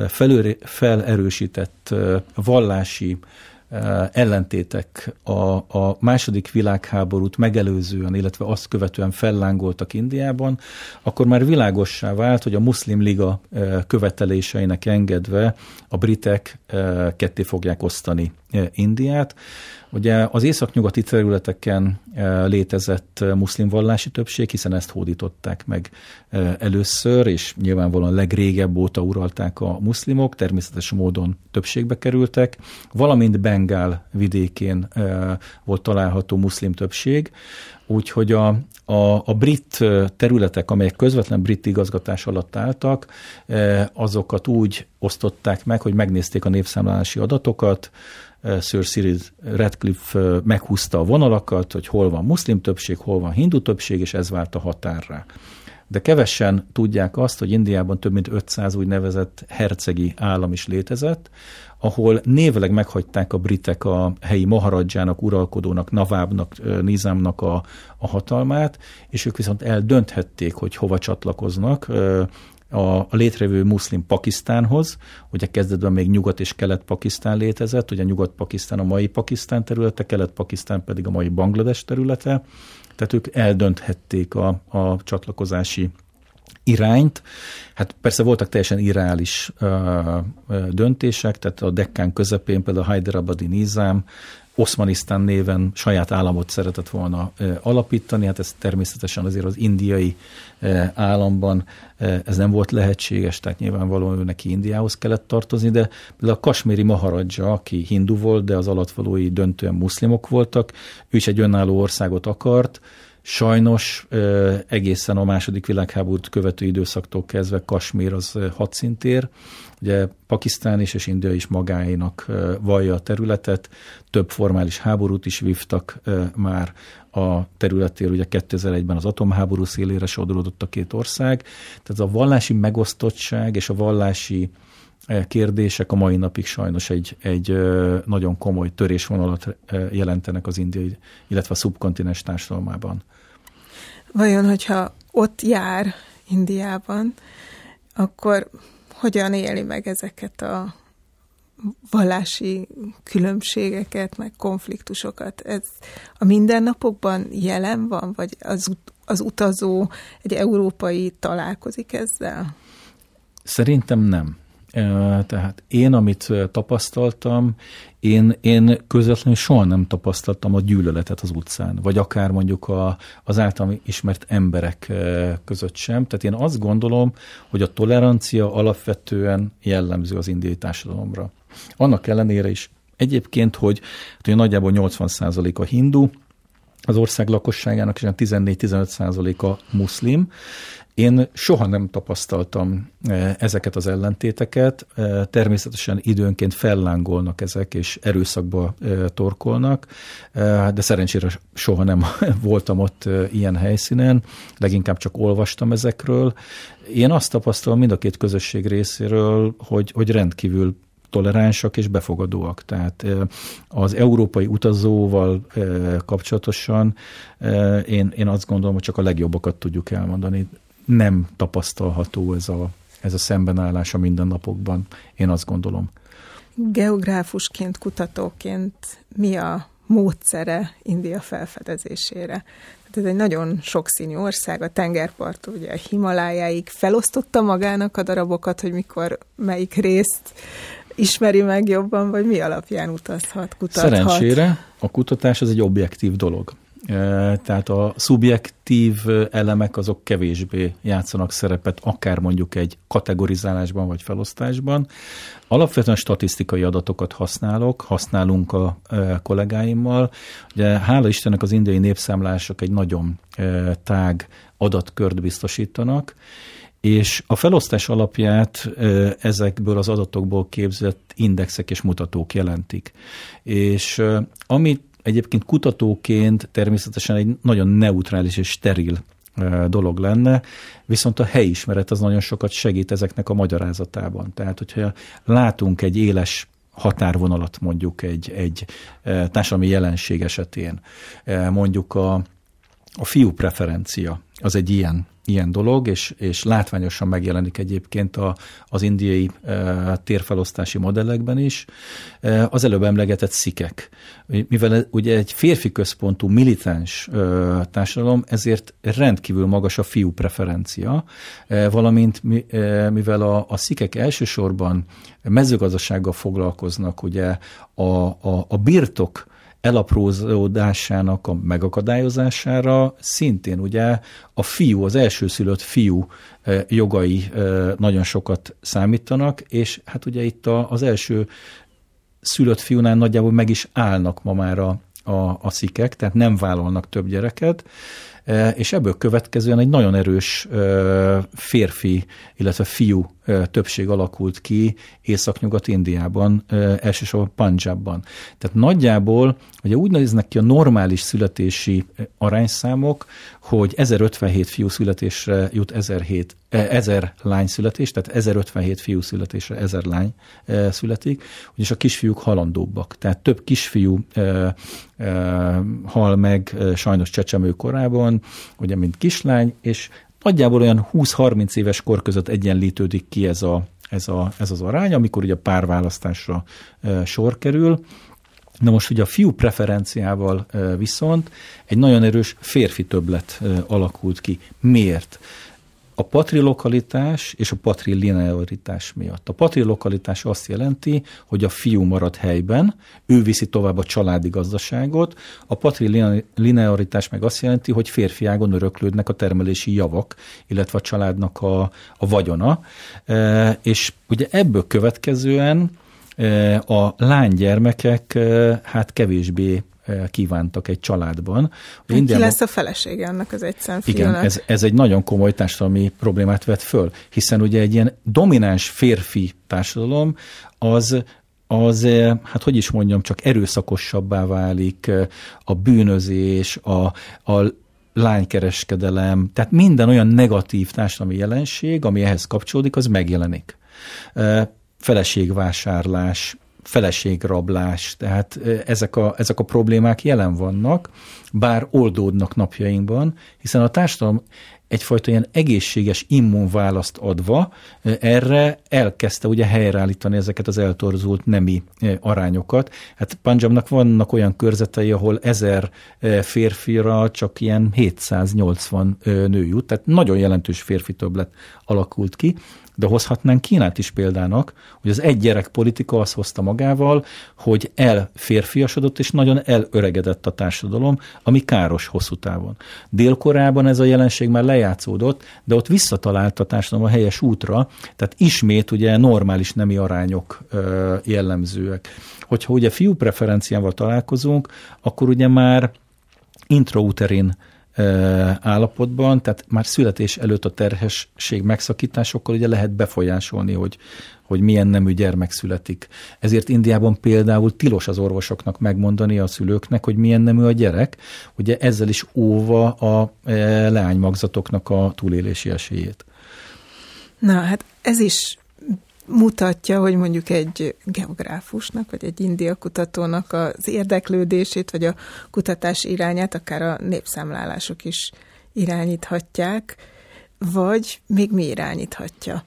felerősített vallási ellentétek a, a második világháborút megelőzően, illetve azt követően fellángoltak Indiában, akkor már világossá vált, hogy a muszlim liga követeléseinek engedve a britek ketté fogják osztani Indiát. Ugye az északnyugati területeken létezett muszlim vallási többség, hiszen ezt hódították meg először, és nyilvánvalóan legrégebb óta uralták a muszlimok, természetes módon többségbe kerültek, valamint Bengál vidékén volt található muszlim többség, úgyhogy a, a, a brit területek, amelyek közvetlen brit igazgatás alatt álltak, azokat úgy osztották meg, hogy megnézték a népszámlálási adatokat, Sir Cyril Radcliffe meghúzta a vonalakat, hogy hol van muszlim többség, hol van hindu többség, és ez vált a határra. De kevesen tudják azt, hogy Indiában több mint ötszáz úgynevezett hercegi állam is létezett, ahol névleg meghagyták a britek a helyi maharadzsának, uralkodónak, navábnak, nizámnak a, a hatalmát, és ők viszont eldönthették, hogy hova csatlakoznak a létrejövő muszlim Pakisztánhoz. Ugye kezdetben még Nyugat- és Kelet-Pakisztán létezett, ugye Nyugat-Pakisztán a mai Pakisztán területe, Kelet-Pakisztán pedig a mai Banglades területe, tehát ők eldönthették a, a csatlakozási irányt. Hát persze voltak teljesen irreális uh, uh, döntések, tehát a Dekkán közepén például a Hyderabadi nizám Oszmanisztán néven saját államot szeretett volna uh, alapítani, hát ez természetesen azért az indiai uh, államban uh, ez nem volt lehetséges, tehát nyilvánvalóan ő neki Indiához kellett tartozni, de például a kasméri maharadzsa, aki hindu volt, de az alattvalói döntően muszlimok voltak, ő is egy önálló országot akart. Sajnos egészen a második világháborút követő időszaktól kezdve Kasmér az hadszintér. Ugye Pakisztán is és India is magáénak vallja a területet, több formális háborút is vívtak már a területéről, ugye kétezer-egyben az atomháború szélére sodródott a két ország. Tehát a vallási megosztottság és a vallási kérdések a mai napig sajnos egy, egy nagyon komoly törésvonalat jelentenek az indiai, illetve a szubkontinens társadalmában. Vajon, hogyha ott jár Indiában, akkor hogyan éli meg ezeket a vallási különbségeket, meg konfliktusokat? Ez a mindennapokban jelen van, vagy az, az utazó, egy európai találkozik ezzel? Szerintem nem. Tehát én, amit tapasztaltam, én, én közvetlenül soha nem tapasztaltam a gyűlöletet az utcán, vagy akár mondjuk a, az általam ismert emberek között sem. Tehát én azt gondolom, hogy a tolerancia alapvetően jellemző az indiai társadalomra. Annak ellenére is egyébként, hogy, hogy nagyjából nyolcvan százalék a hindu, az ország lakosságának is tizennégy-tizenöt százalék a muszlim. Én soha nem tapasztaltam ezeket az ellentéteket, természetesen időnként fellángolnak ezek, és erőszakba torkolnak, de szerencsére soha nem voltam ott ilyen helyszínen, leginkább csak olvastam ezekről. Én azt tapasztalom mind a két közösség részéről, hogy, hogy rendkívül toleránsak és befogadóak. Tehát az európai utazóval kapcsolatosan én, én azt gondolom, hogy csak a legjobbakat tudjuk elmondani. Nem tapasztalható ez a, ez a szembenállás a mindennapokban, én azt gondolom. Geográfusként, kutatóként mi a módszere India felfedezésére? Hát ez egy nagyon sokszínű ország, a tengerpart, ugye a Himalájáig felosztotta magának a darabokat, hogy mikor melyik részt ismeri meg jobban, vagy mi alapján utazhat, kutathat? Szerencsére a kutatás az egy objektív dolog. Tehát a szubjektív elemek azok kevésbé játszanak szerepet, akár mondjuk egy kategorizálásban vagy felosztásban. Alapvetően statisztikai adatokat használok, használunk a kollégáimmal. Ugye, hála Istennek az indiai népszámlások egy nagyon tág adatkört biztosítanak, és a felosztás alapját ezekből az adatokból képzett indexek és mutatók jelentik. És amit egyébként kutatóként természetesen egy nagyon neutrális és steril dolog lenne, viszont a helyismeret az nagyon sokat segít ezeknek a magyarázatában. Tehát, hogyha látunk egy éles határvonalat mondjuk egy, egy társadalmi jelenség esetén, mondjuk a, a fiú preferencia az egy ilyen, ilyen dolog, és, és látványosan megjelenik egyébként a, az indiai e, térfelosztási modellekben is. E, az előbb emlegetett szikek. Mivel ugye egy férfi központú militáns e, társadalom, ezért rendkívül magas a fiú preferencia, e, valamint mi, e, mivel a, a szikek elsősorban mezőgazdasággal foglalkoznak, ugye a, a, a birtok elaprózódásának a megakadályozására szintén ugye a fiú, az elsőszülött fiú jogai nagyon sokat számítanak, és hát ugye itt az első szülött fiúnál nagyjából meg is állnak ma már a, a, a szikek, tehát nem vállalnak több gyereket, és ebből következően egy nagyon erős férfi, illetve fiú többség alakult ki Északnyugat-Indiában, elsősorban Punjabban. Tehát nagyjából ugye úgy néznek ki a normális születési arányszámok, hogy ezerötvenhét fiú születésre jut ezerhét, ezer lány születés, tehát ezerötvenhét fiú születésre ezer lány születik, ugyanis a kisfiúk halandóbbak. Tehát több kisfiú hal meg sajnos csecsemő korában, ugye, mint kislány, és nagyjából olyan húsz-harminc éves kor között egyenlítődik ki ez, a, ez, a, ez az arány, amikor ugye a párválasztásra e, sor kerül. Na most ugye a fiú preferenciával e, viszont egy nagyon erős férfi többlet e, alakult ki. Miért? A patrilokalitás és a patrilinearitás miatt. A patrilokalitás azt jelenti, hogy a fiú marad helyben, ő viszi tovább a családi gazdaságot, a patrilinearitás meg azt jelenti, hogy férfiágon öröklődnek a termelési javak, illetve a családnak a, a vagyona, e, és ugye ebből következően e, a lánygyermekek e, hát kevésbé kívántak egy családban. Ki Indiában... lesz a felesége annak az egyszem fiúnak? Igen, ez, ez egy nagyon komoly társadalmi problémát vet föl, hiszen ugye egy ilyen domináns férfi társadalom az az, hát hogy is mondjam, csak erőszakosabbá válik, a bűnözés, a, a lánykereskedelem, tehát minden olyan negatív társadalmi jelenség, ami ehhez kapcsolódik, az megjelenik. Feleségvásárlás, feleségrablás, tehát ezek a, ezek a problémák jelen vannak, bár oldódnak napjainkban, hiszen a társadalom egyfajta ilyen egészséges immunválaszt adva erre elkezdte ugye helyreállítani ezeket az eltorzult nemi arányokat. Hát Punjabnak vannak olyan körzetei, ahol ezer férfira csak ilyen hétszáznyolcvan nő jut, tehát nagyon jelentős férfi többlet alakult ki, de hozhatnánk Kínát is példának, hogy az egy gyerek politika azt hozta magával, hogy elférfiasodott és nagyon elöregedett a társadalom, ami káros hosszú távon. Dél-Koreában ez a jelenség már lejátszódott, de ott visszatalált a társadalom a helyes útra, tehát ismét ugye normális nemi arányok ö, jellemzőek. Hogyha ugye fiú preferenciával találkozunk, akkor ugye már intrauterin állapotban, tehát már születés előtt a terhesség megszakításokkal ugye lehet befolyásolni, hogy, hogy milyen nemű gyermek születik. Ezért Indiában például tilos az orvosoknak megmondani a szülőknek, hogy milyen nemű a gyerek, ugye ezzel is óva a leánymagzatoknak a túlélési esélyét. Na, hát ez is mutatja, hogy mondjuk egy geográfusnak, vagy egy India kutatónak az érdeklődését, vagy a kutatás irányát akár a népszámlálások is irányíthatják, vagy még mi irányíthatja?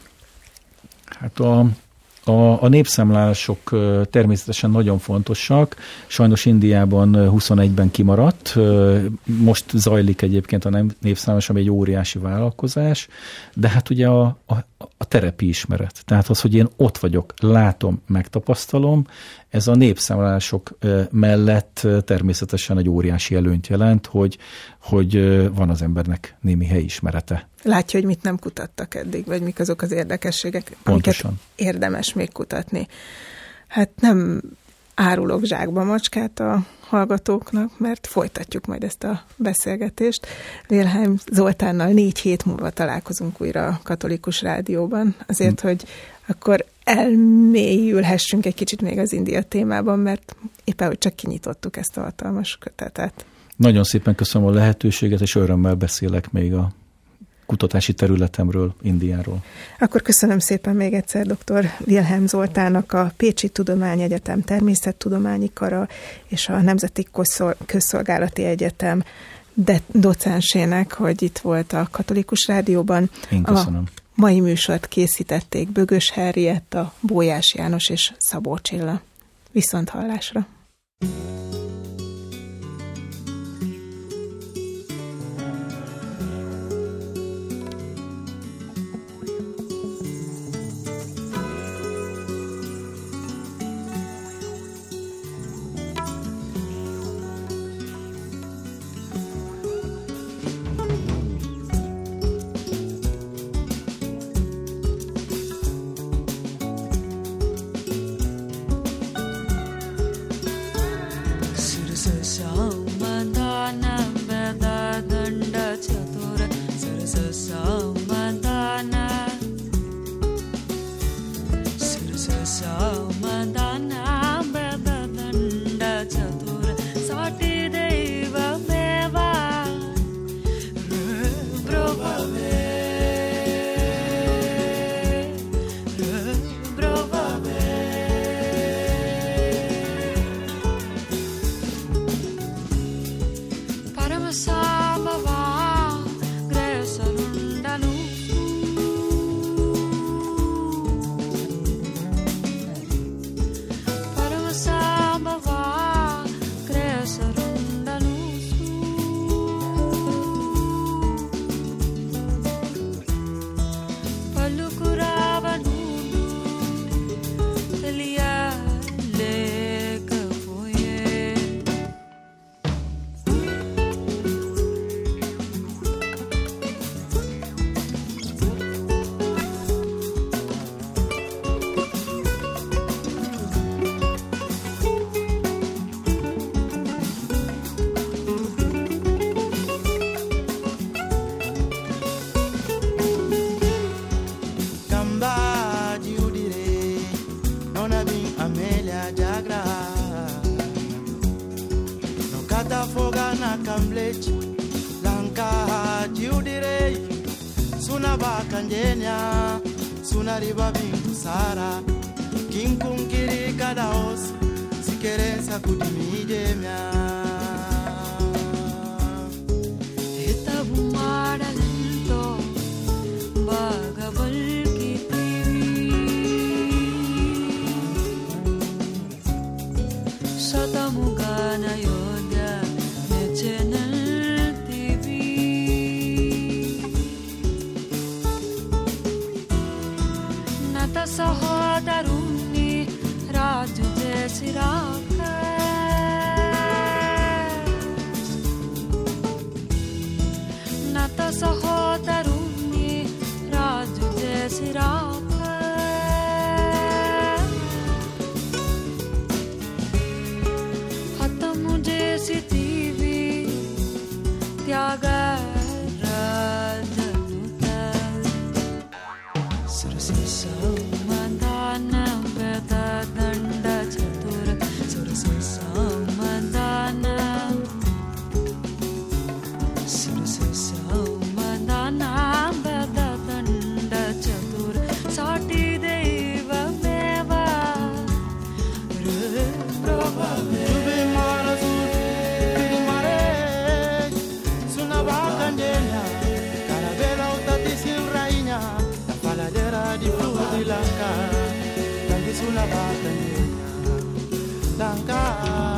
Hát a, a, a népszámlálások természetesen nagyon fontosak. Sajnos Indiában huszonegyben kimaradt. Most zajlik egyébként a népszámlálás, ami egy óriási vállalkozás, de hát ugye a, a, a terepi ismeret. Tehát az, hogy én ott vagyok, látom, megtapasztalom, ez a népszámlálások mellett természetesen egy óriási előnyt jelent, hogy, hogy van az embernek némi helyismerete. Látja, hogy mit nem kutattak eddig, vagy mik azok az érdekességek, Pontosan. amiket érdemes még kutatni. Hát nem árulok zsákba macskát a hallgatóknak, mert folytatjuk majd ezt a beszélgetést. Wilhelm Zoltánnal négy hét múlva találkozunk újra a Katolikus Rádióban, azért, hmm. hogy akkor elmélyülhessünk egy kicsit még az India témában, mert éppen, hogy csak kinyitottuk ezt a hatalmas kötetet. Nagyon szépen köszönöm a lehetőséget, és örömmel beszélek még a kutatási területemről, Indiáról. Akkor köszönöm szépen még egyszer dr. Wilhelm Zoltánnak, a Pécsi Tudományegyetem Természettudományi Kara és a Nemzeti Közszolgálati Egyetem de docensének, hogy itt volt a Katolikus Rádióban. Én köszönöm. A mai műsort készítették Bögös Henrietta, Bójás János és Szabó Csilla. Viszont hallásra! kamblech lanka jiudirei suna bakangenya suna riba bintu sara kinkungiri kadaos sikerensa kudimijemya etabu maralento bagaval Satamugana Yoga Channel T V Nata Sahodaruni Raju Desirakas Nata Sahodaruni Raju Desirakas Tyaga Rajanuta Sarasasa Mandana Veda Danda Chatura Sarasasa Mandana Sarasasa Mandana Veda Danda Chatura Sati Deva Meva Rupa Meva di Sri Lanka, dan di Sulawesi, Lanka.